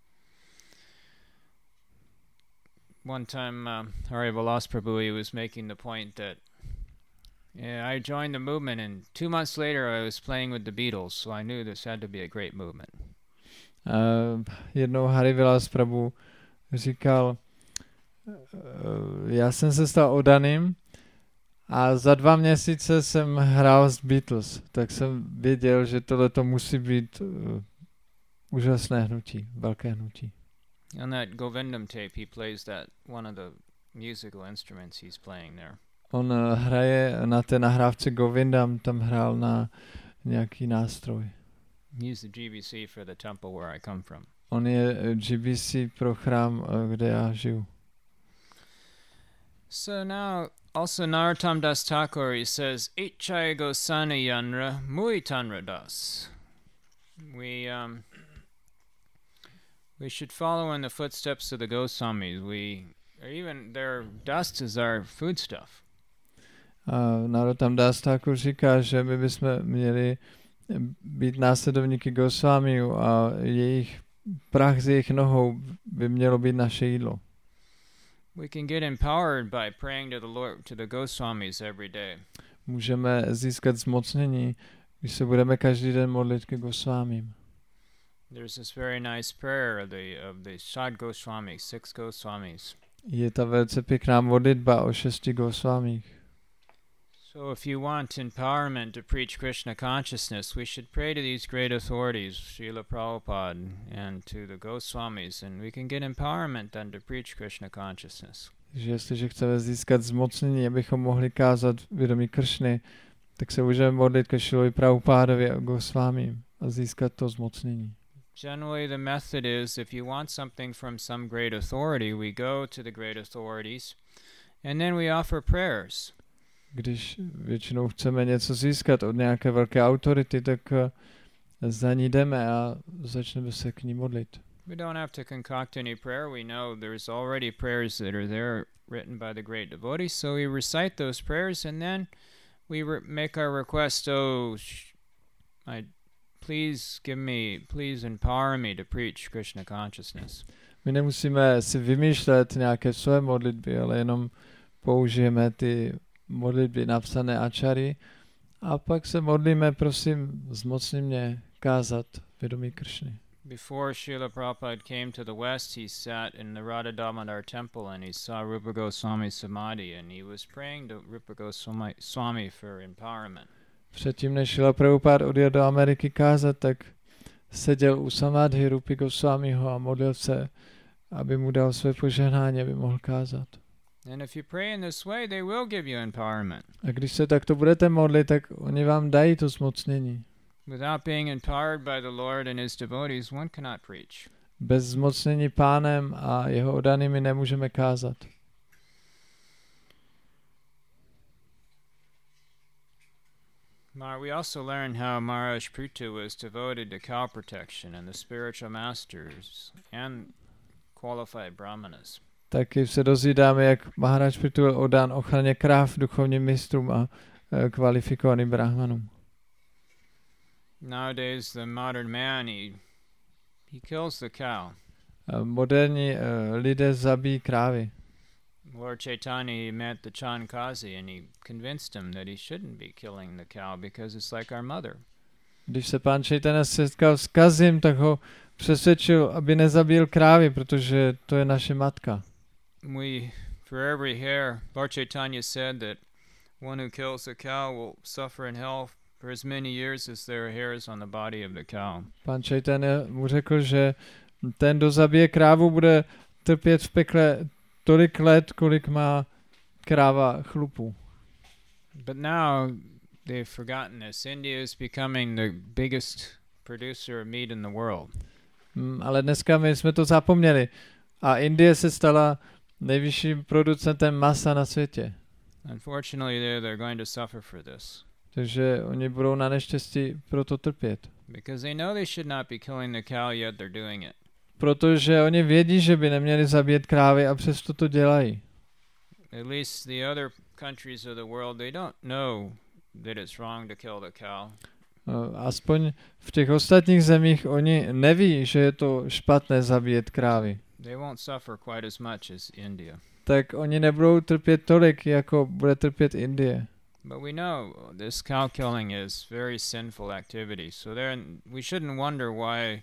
One time, Hari Vilas Prabhu, he was making the point that I joined the movement, and 2 months later I was playing with the Beatles, so I knew this had to be a great movement. Jednou Hari Vilas Prabhu říkal, já jsem se stal oddaným a za 2 měsíce jsem hrál s Beatles, tak jsem věděl, že tohleto musí být úžasné hnutí, velké hnutí. On that Govindam tape, he plays that one of the musical instruments he's playing there. On hraje na té nahrávce Govindam, tam hrál na nějaký nástroj. He's the GBC for the temple where I come from. On je GBC pro chrám, kde já žiju. So now, also Narottam Das Thakur, he says, Ichaya Gosana Yanra Mui Tanra Das. We should follow in the footsteps of the Goswamis. Even their dust is our foodstuff. Narottam Das Thakur říká, že my bychom měli být následovníky Goswamiů a jejich prach z jejich nohou by mělo být naše jídlo. We can get empowered by praying to the Lord, to the Goswamis every day. Můžeme získat zmocnění, když se budeme každý den modlit ke Goswamím. There's this very nice prayer of the Sad Goswamis, 6 Goswamis. Je ta velice pěkná modlitba o 6 Goswamích. So if you want empowerment to preach Krishna consciousness, we should pray to these great authorities, Srila Prabhupada and to the Goswamis, and we can get empowerment then to preach Krishna consciousness. Že jestliže chceme získat zmocnění, abychom mohli kázat vědomí Kršny, tak se můžeme modlit ke Srilovi Prabhupádovi a Goswamím a získat to zmocnění. Generally the method is, if you want something from some great authority, we go to the great authorities, and then we offer prayers. Když většinou chceme něco získat od nějaké velké autority, tak za ní jdeme a začneme se k ní modlit. We don't have to concoct any prayer. We know there's already prayers that are there written by the great devotees, so we recite those prayers and then we make our request, please empower me to preach Krishna consciousness. My nemusíme si vymýšlet nějaké své modlitby, ale jenom použijeme ty modlitby napsané Acharyi a pak se modlíme, prosím, zmocni mě kázat vědomí Kršny. Before Srila Prabhupada came to the West, he sat in the Radha Damodar temple and he saw Rupa Goswami Samadhi and he was praying to Rupa Goswami for empowerment. Předtím, než Srila Prabhupada odjel do Ameriky kázat, tak seděl u Samadhy Rupy Goswamiho a modlil se, aby mu dal své požehnání, aby mohl kázat. And if you pray in this way, they will give you empowerment. A když se takto budete modlit, tak oni vám dají to zmocnění. Without being empowered by the Lord and his devotees, one cannot preach. Bez zmocnění Pánem a jeho oddanými nemůžeme kázat. We also learned how Maharaj Prithu was devoted to cow protection and the spiritual masters and qualified brahmanas. Taky se dozvídáme, jak Maharaj Prithu byl oddán ochraně kráv duchovním mistrům a kvalifikovaným brahmanům. Nowadays, the modern man, he kills the cow. Moderní lidé zabíjí krávy. Lord Chaitanya met the Chankazi and he convinced him that he shouldn't be killing the cow because it's like our mother. Když se pán Chaitanya setkal s Kazim, tak ho přesvědčil, aby nezabil krávy, protože to je naše matka. For every hair, Lord Chaitanya said that one who kills a cow will suffer in hell for as many years as there are hairs on the body of the cow. Pán Chaitanya mu řekl, že ten, kdo zabije krávu, bude trpět v pekle tolik let, kolik má kráva chlupů. But now they've forgotten this. India is becoming the biggest producer of meat in the world. Ale dneska my jsme to zapomněli. A Indie se stala nejvyšším producentem masa na světě. Unfortunately, they're going to suffer for this. Takže oni budou na neštěstí proto trpět. Because they know they should not be killing the cow, yet they're doing it. Protože oni vědí, že by neměli zabíjet krávy a přesto to dělají. At least the other countries of the world, they don't know that it's wrong to kill the cow. Aspoň v těch ostatních zemích oni neví, že je to špatné zabíjet krávy. They won't suffer quite as much as India. Tak oni nebudou trpět tolik, jako bude trpět Indie. But we know this cow killing is very sinful activity. So we shouldn't wonder why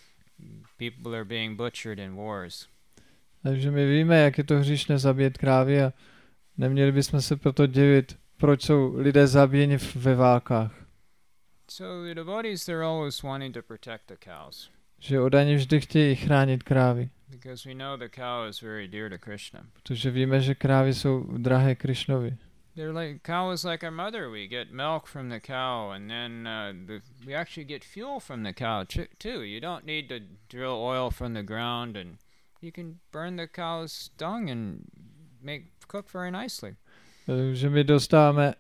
people are being butchered in wars. Takže my víme, jak je to hříšné zabíjet krávy a neměli bychom se proto divit, proč jsou lidé zabíjeni ve válkách. So the devotees, they're always wanting to protect the cows. Že oddaní vždy chtějí chránit krávy. Because we know the cow is very dear to Krishna. Protože víme, že krávy jsou drahé Krišnovi. Cow is like our mother. We get milk from the cow, and then we actually get fuel from the cow too. You don't need to drill oil from the ground, and you can burn the cow's dung and cook very nicely. Že my dostáváme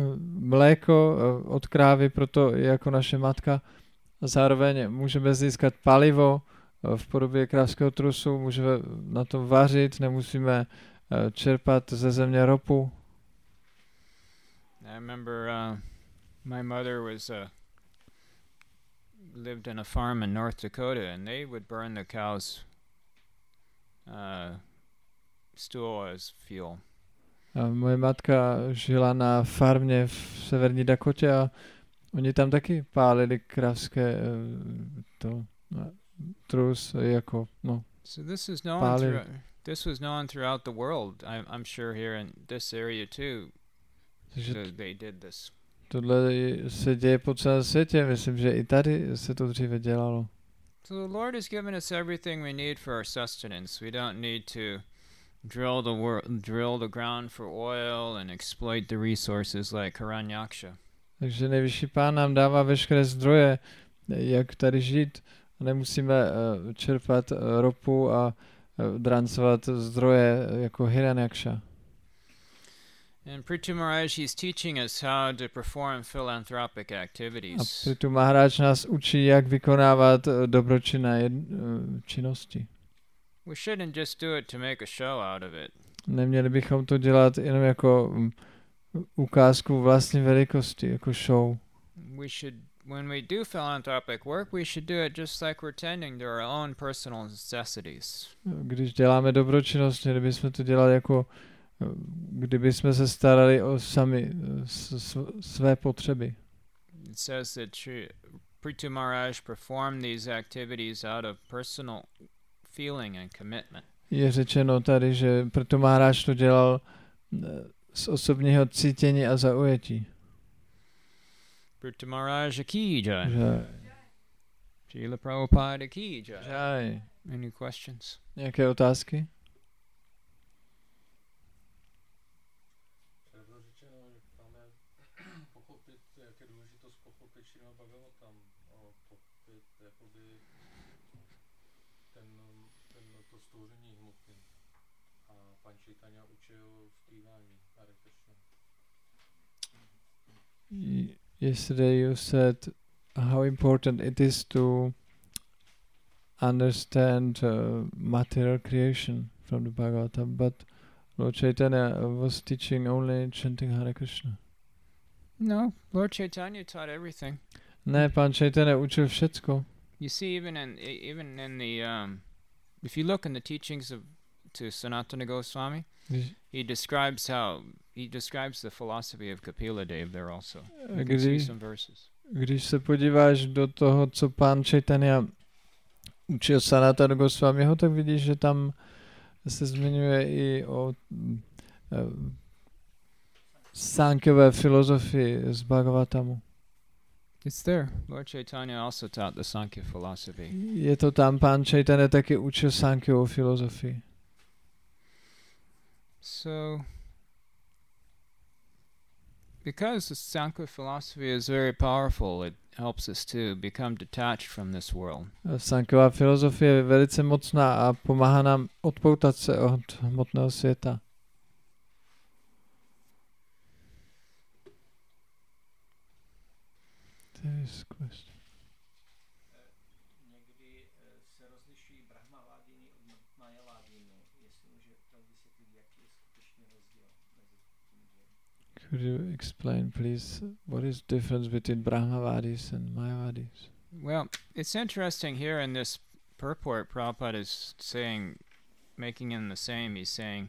mléko od krávy, proto je jako naše matka. A zároveň můžeme získat palivo v podobě krávského trusu, můžeme na tom vařit, nemusíme čerpat ze země ropu. I remember my mother lived in a farm in North Dakota, and they would burn the cow's stool as fuel. A moje matka žila na farmě v severní Dakotě a oni tam taky pálili krávské trus jako, So this was known throughout the world. I'm sure here in this area too. So they did this. Tohle se děje po celém světě, myslím, že i tady se to dříve dělalo. So the Lord has given us everything we need for our sustenance. We don't need to drill the ground for oil and exploit the resources like Hiranyaksha. Takže nejvyšší pán nám dává veškeré zdroje, jak tady žít. Nemusíme čerpat ropu a drancovat zdroje jako Hiranyaksha. And Prithu Maharaj, he's teaching us how to perform philanthropic activities. A Prithu Maharaj nás učí, jak vykonávat dobročinné činnosti. We shouldn't just do it to make a show out of it. Neměli bychom to dělat jenom jako ukázku vlastní velikosti, jako show. When we do philanthropic work, we should do it just like we're tending to our own personal necessities. Když děláme dobročinnost, měli bychom to dělat jako kdybychom se starali o své potřeby. It says that Prithu Maharaj performed these activities out of personal feeling and commitment. Je řečeno tady, že Prithu Maharaj to dělal z osobního cítění a zaujetí. Prithu Maharaj ki jai. Srila Prabhupada ki jai. Any questions? Nějaké otázky? Yesterday you said how important it is to understand material creation from the Bhagavata, but Lord Chaitanya was teaching only chanting Hare Krishna. No, Lord Chaitanya taught everything. Ne, pán Chaitanya učil všecko. You see, even in the if you look in the teachings to Sanatana Goswami, he describes the philosophy of Kapila Dev there also. You can see some verses. Když se podíváš do toho, co pán Chaitanya učil Sanatana Goswamiho, tak vidíš, že tam se zmiňuje i o Sankhyavé filozofii z Bhagavatamu. It's there. Lord Chaitanya also taught the Sankhya philosophy. Je to tam, pán Chaitanya taky učil Sankhyavu filozofii. So, because the Sankhya philosophy is very powerful, it helps us to become detached from this world. Sankhyová filozofie je velice mocná a pomáhá nám odpoutat se od hmotného světa. There is a question. Někdy se rozlišují brahmavádiny od majavádiny, jestli může to vysvětlit, jaký je skutečný rozdíl mezi těmi dvěma. Could you explain, please, what is the difference between Brahmavadis and Mayavadis? Well, it's interesting here in this purport, Prabhupada is saying, making him the same. He's saying,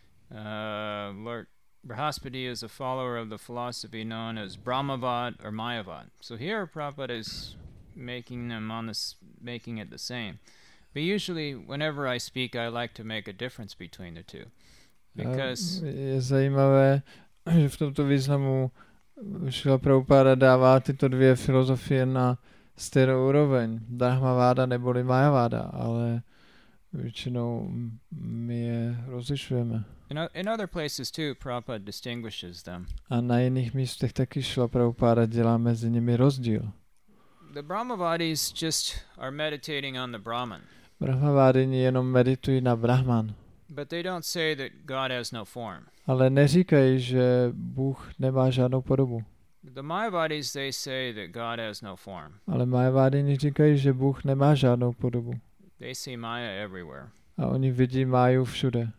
Lord Brihaspati is a follower of the philosophy known as Brahmavad or Mayavad. So here Prabhupada is making it the same. But usually, whenever I speak, I like to make a difference between the two, because je zajímavé, že v tomto významu Šrila Prabhupada dává tyto dvě filozofie na stejnou úroveň, Brahmaváda neboli Majaváda, ale většinou my je rozlišujeme. In other places too, Prabhupada distinguishes them. A na jiných místech taky Šrila Prabhupada dělá mezi nimi rozdíl. The Brahmavadis just are meditating on the Brahman. Brahmavádini jenom meditují na Brahman. But they don't say that God has no form. Ale neříkají, že Bůh nemá žádnou podobu. The Mayavadis, they say that God has no form. Ale Mayavádini říkají, že Bůh nemá žádnou podobu. They see Maya everywhere. A oni vidí Máju všude.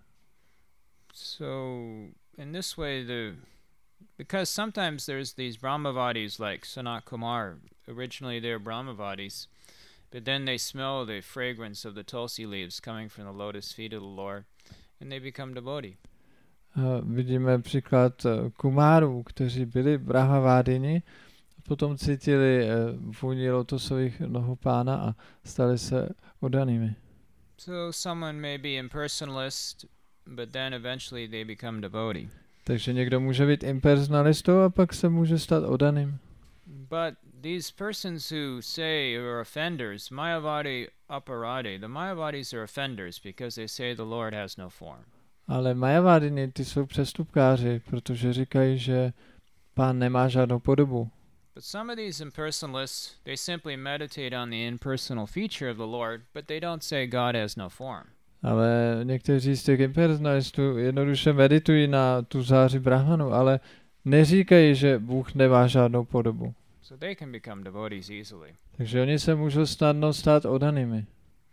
So, in this way, because sometimes there's these Brahmavadis like Sanat Kumar. Originally they're Brahmavadis, but then they smell the fragrance of the tulsi leaves coming from the lotus feet of the Lord, and they become devotee. Vidíme příklad Kumárů, kteří byli Brahmavádini, potom cítili vůni lotosových nohou Pána a stali se oddanými. So someone may be impersonalist, but then eventually they become devotee. Takže někdo může být impersonalistou a pak se může stát oddaným. But these persons who say are offenders, Mayavadi aparade, the Mayavadis are offenders because they say the Lord has no form. Ale Mayavádiny, ty jsou přestupkáři, protože říkají, že Pán nemá žádnou podobu. But some of these impersonalists, they simply meditate on the impersonal feature of the Lord, but they don't say God has no form. Ale někteří z těch impersonalistů jednoduše meditují na tu záři Brahmanu, ale neříkají, že Bůh nemá žádnou podobu. So they can become devotees easily. Takže oni se můžou snadno stát oddanými.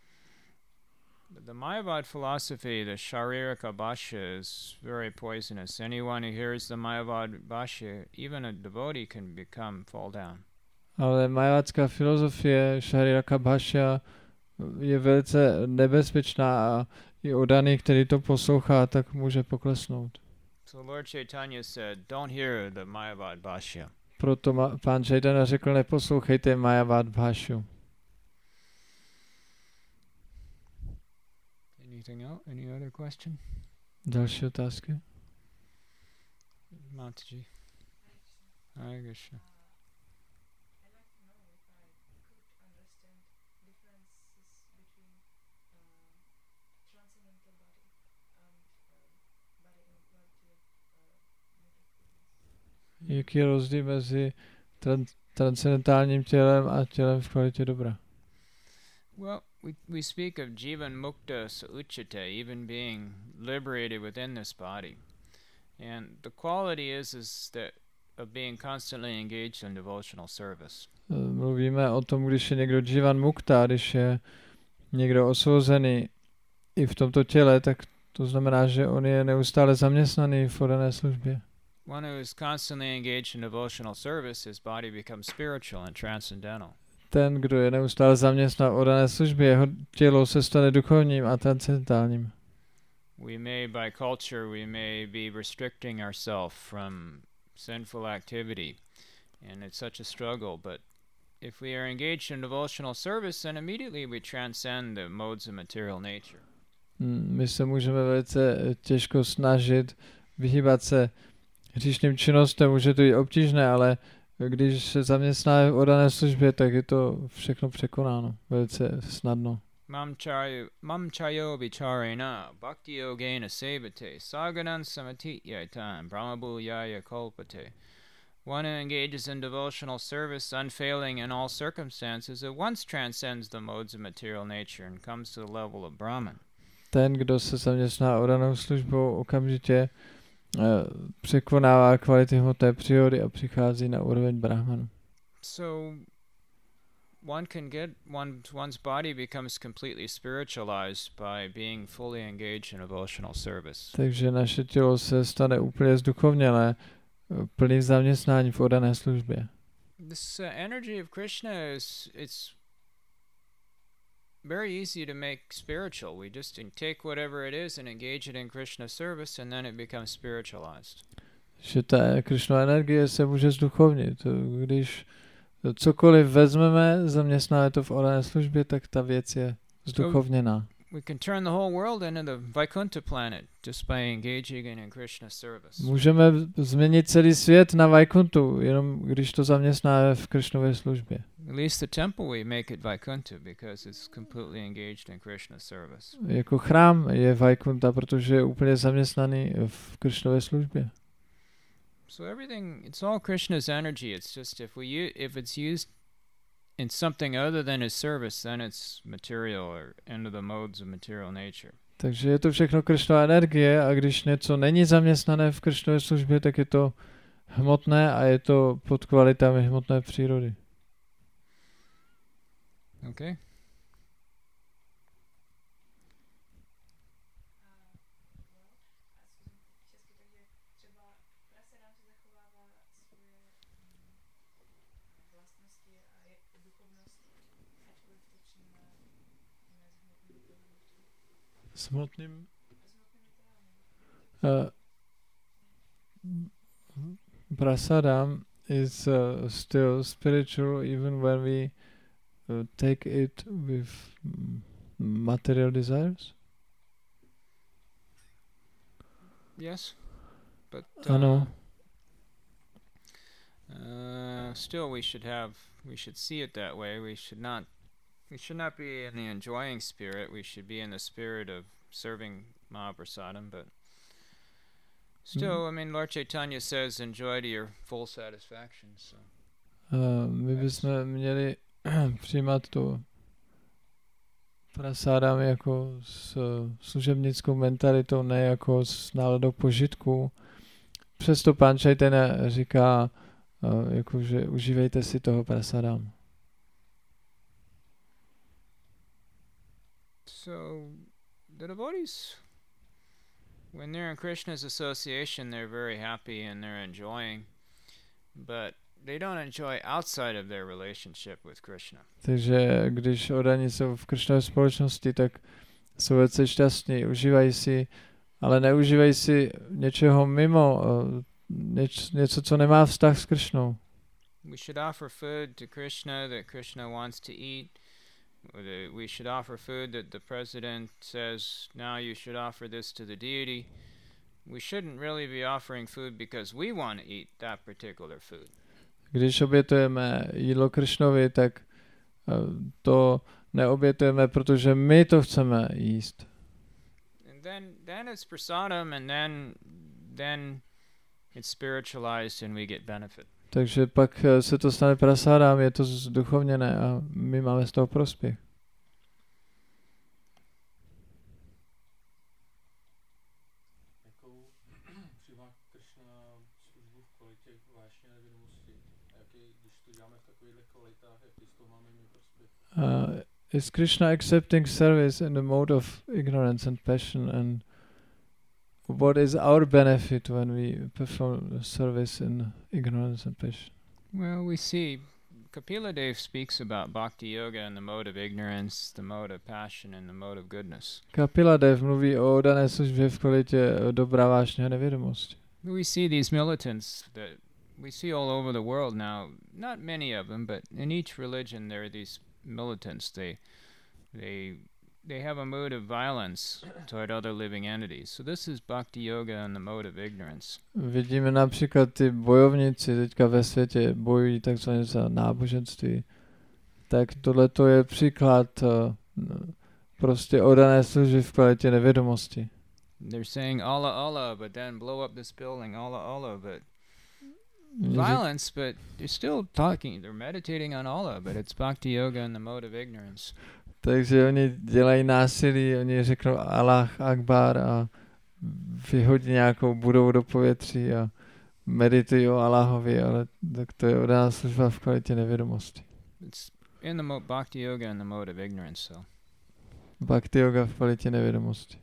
The Mayavad philosophy, the Shariraka Bhashya, is very poisonous. Anyone who hears the Mayavad Bhashya, even a devotee can fall down. Ale majavádská filozofie Shariraka Bhashya je velice nebezpečná a i oddaný, který to poslouchá, tak může poklesnout. So Lord Chaitanya said, don't hear the Mayavad Bhashya. Proto pán Chaitanya řekl, neposlouchejte Mayavad Bhashyu. Anything else? Any other question? Další otázky? Mataji. Hare Krishna. Jaký je rozdíl mezi transcendentálním tělem a tělem v kvalitě dobra? Well, we speak of Jivan Mukta Sauchate, even being liberated within this body. And the quality is that of being constantly engaged in devotional service. Mluvíme o tom, když je někdo Jivan Mukta, když je někdo osvobozený i v tomto těle, tak To znamená, že on je neustále zaměstnaný v oddané službě. One who is constantly engaged in devotional service, his body becomes spiritual and transcendental. Ten, kdo je neustále zaměstnán v oddané službě, jeho tělo se stane duchovním a transcendentálním. We may, by culture, we may be restricting ourselves from sinful activity, and it's such a struggle, but if we are engaged in devotional service, then immediately we transcend the modes of material nature. My se můžeme velice těžko snažit vyhýbat se hříšným činnostem, může to být obtížné, ale když se zaměstnáme v oddané službě, tak je to všechno překonáno velice snadno. Mam chayo vicharena bhakti yogena sevate saganan samatityaitan brahmabhuyaya kalpate. One who engages in devotional service unfailing in all circumstances at once transcends the modes of material nature and comes to the level of Brahman. Ten, kdo se zaměstná oddanou službou, okamžitě překonává kvality hmotné přírody a přichází na úroveň Brahmanu. So one's body becomes completely spiritualized by being fully engaged in devotional service. Takže naše tělo se stane úplně zduchovnělé, plný zaměstnání v oddané službě. This energy of Krishna it's very easy to make spiritual. We just take whatever it is and engage it in Krishna service, and then it becomes spiritualized. Že ta Krishna energie se může zduchovnit. Když cokoliv vezmeme, zaměstnáme to v oddané službě, tak ta věc je zduchovněná. We can turn the whole world into the Vaikuntha planet just by engaging in Krishna service. Můžeme změnit celý svět na Vaikuntu, jenom když to zaměstnáme v Krishnové službě. At least the temple we make it Vaikuntha because it's completely engaged in Krishna service. Jako chrám je Vaikunta, protože je úplně zaměstnaný v Krishnové službě. So everything, it's all Krishna's energy. It's just if it's used in something other than his service, then it's material or into the modes of material nature. Takže je to všechno Krishnova energie a když něco není zaměstnané v Krishnové službě, tak je to hmotné a je to pod kvalitami hmotné přírody. Okay. Smutným. Prasadam is still spiritual even when we take it with material desires. Yes, but Ano. Still we should see it that way. We should not be in the enjoying spirit. We should be in the spirit of serving Mahaprasadam, but still, I mean, Lord Chaitanya says, enjoy to your full satisfaction. So. My bychom měli přijímat to prasadam jako s služebnickou mentalitou, ne jako s náladou požitku. Přesto pán Chaitanya říká, jakože užívejte si toho prasadam. So, the devotees, when they're in Krishna's association, they're very happy and they're enjoying, but they don't enjoy outside of their relationship with Krishna. Takže když oddaní jsou v Krishnové společnosti, tak jsou velice šťastní, užívají si, ale neužívají si něčeho mimo, něco, co nemá vztah s Krishnou. We should offer food to Krishna that Krishna wants to eat. We should offer food that the president says, now you should offer this to the deity. We shouldn't really be offering food because we want to eat that particular food. Když obětujeme jídlo Krishnovi, tak to neobětujeme, protože my to chceme jíst. And then it's prasadam, and then it's spiritualized and we get benefit. Takže pak se to stane prasadám, je to zduchovněné a my máme z toho prospěch. Jakou přijímá Krishna službu v kvalitě vášně nevědomosti? Když to děláme v takovýchhle kvalitách, jaký z toho máme mít prospěch? Is Krishna accepting service in the mode of ignorance and passion, and what is our benefit when we perform service in ignorance and passion? Well, we see Kapila Dev speaks about bhakti yoga and the mode of ignorance, the mode of passion, and the mode of goodness. Kapila Dev mluví o dané službě v kvalitě dobra, vášně a nevědomosti. We see these militants that we see all over the world now. Not many of them, but in each religion there are these militants. They have a mood of violence toward other living entities. So this is bhakti yoga and the mode of ignorance. Vidíme například ty bojovníci teďka ve světě bojují takzvaně za náboženství. Tak tohleto je příklad prostě oddané služby v kvalitě nevědomosti. They're saying Allah, Allah, but then blow up this building, Allah, Allah, but violence, but they're still talking, they're meditating on Allah, but it's bhakti yoga and the mode of ignorance. Takže oni dělají násilí, oni řeknou Allah Akbar a vyhodí nějakou budovu do povětří a meditují o Allahovi, ale tak to je oddaná služba v kvalitě nevědomosti. It's in the bhakti yoga and the mode of ignorance, so. Bhakti yoga v kvalitě nevědomosti.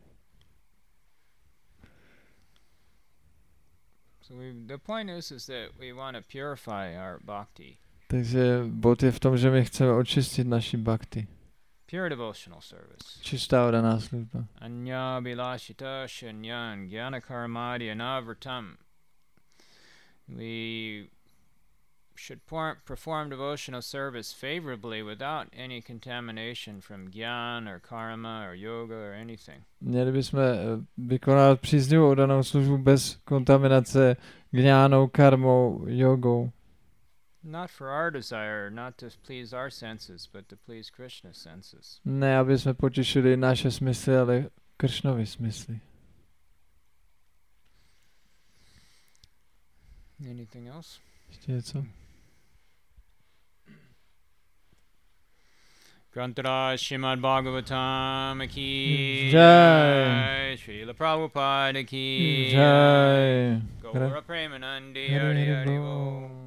So the point is that we want to purify our bhakti. Takže bod je v tom, že my chceme očistit naši bhakti. Pure devotional service. Čistá oddaná služba. Anya bilashita shanyan jnana karmadi anavrtam. We should perform devotional service favorably without any contamination from gyan or karma or yoga or anything. Měli bychom vykonávat příznivou oddanou službu bez kontaminace gňánou, karmou, jogou. Not for our desire, not to please our senses, but to please Krishna's senses. Ne, aby jsme potěšili naše smysly, ale Kršnovy smysly. Anything else? Ještě něco? Grantara Srimad Bhagavatam ki Jai. Srila Prabhupada ki Jai. Gaura Premanandi Hari Hari Bol.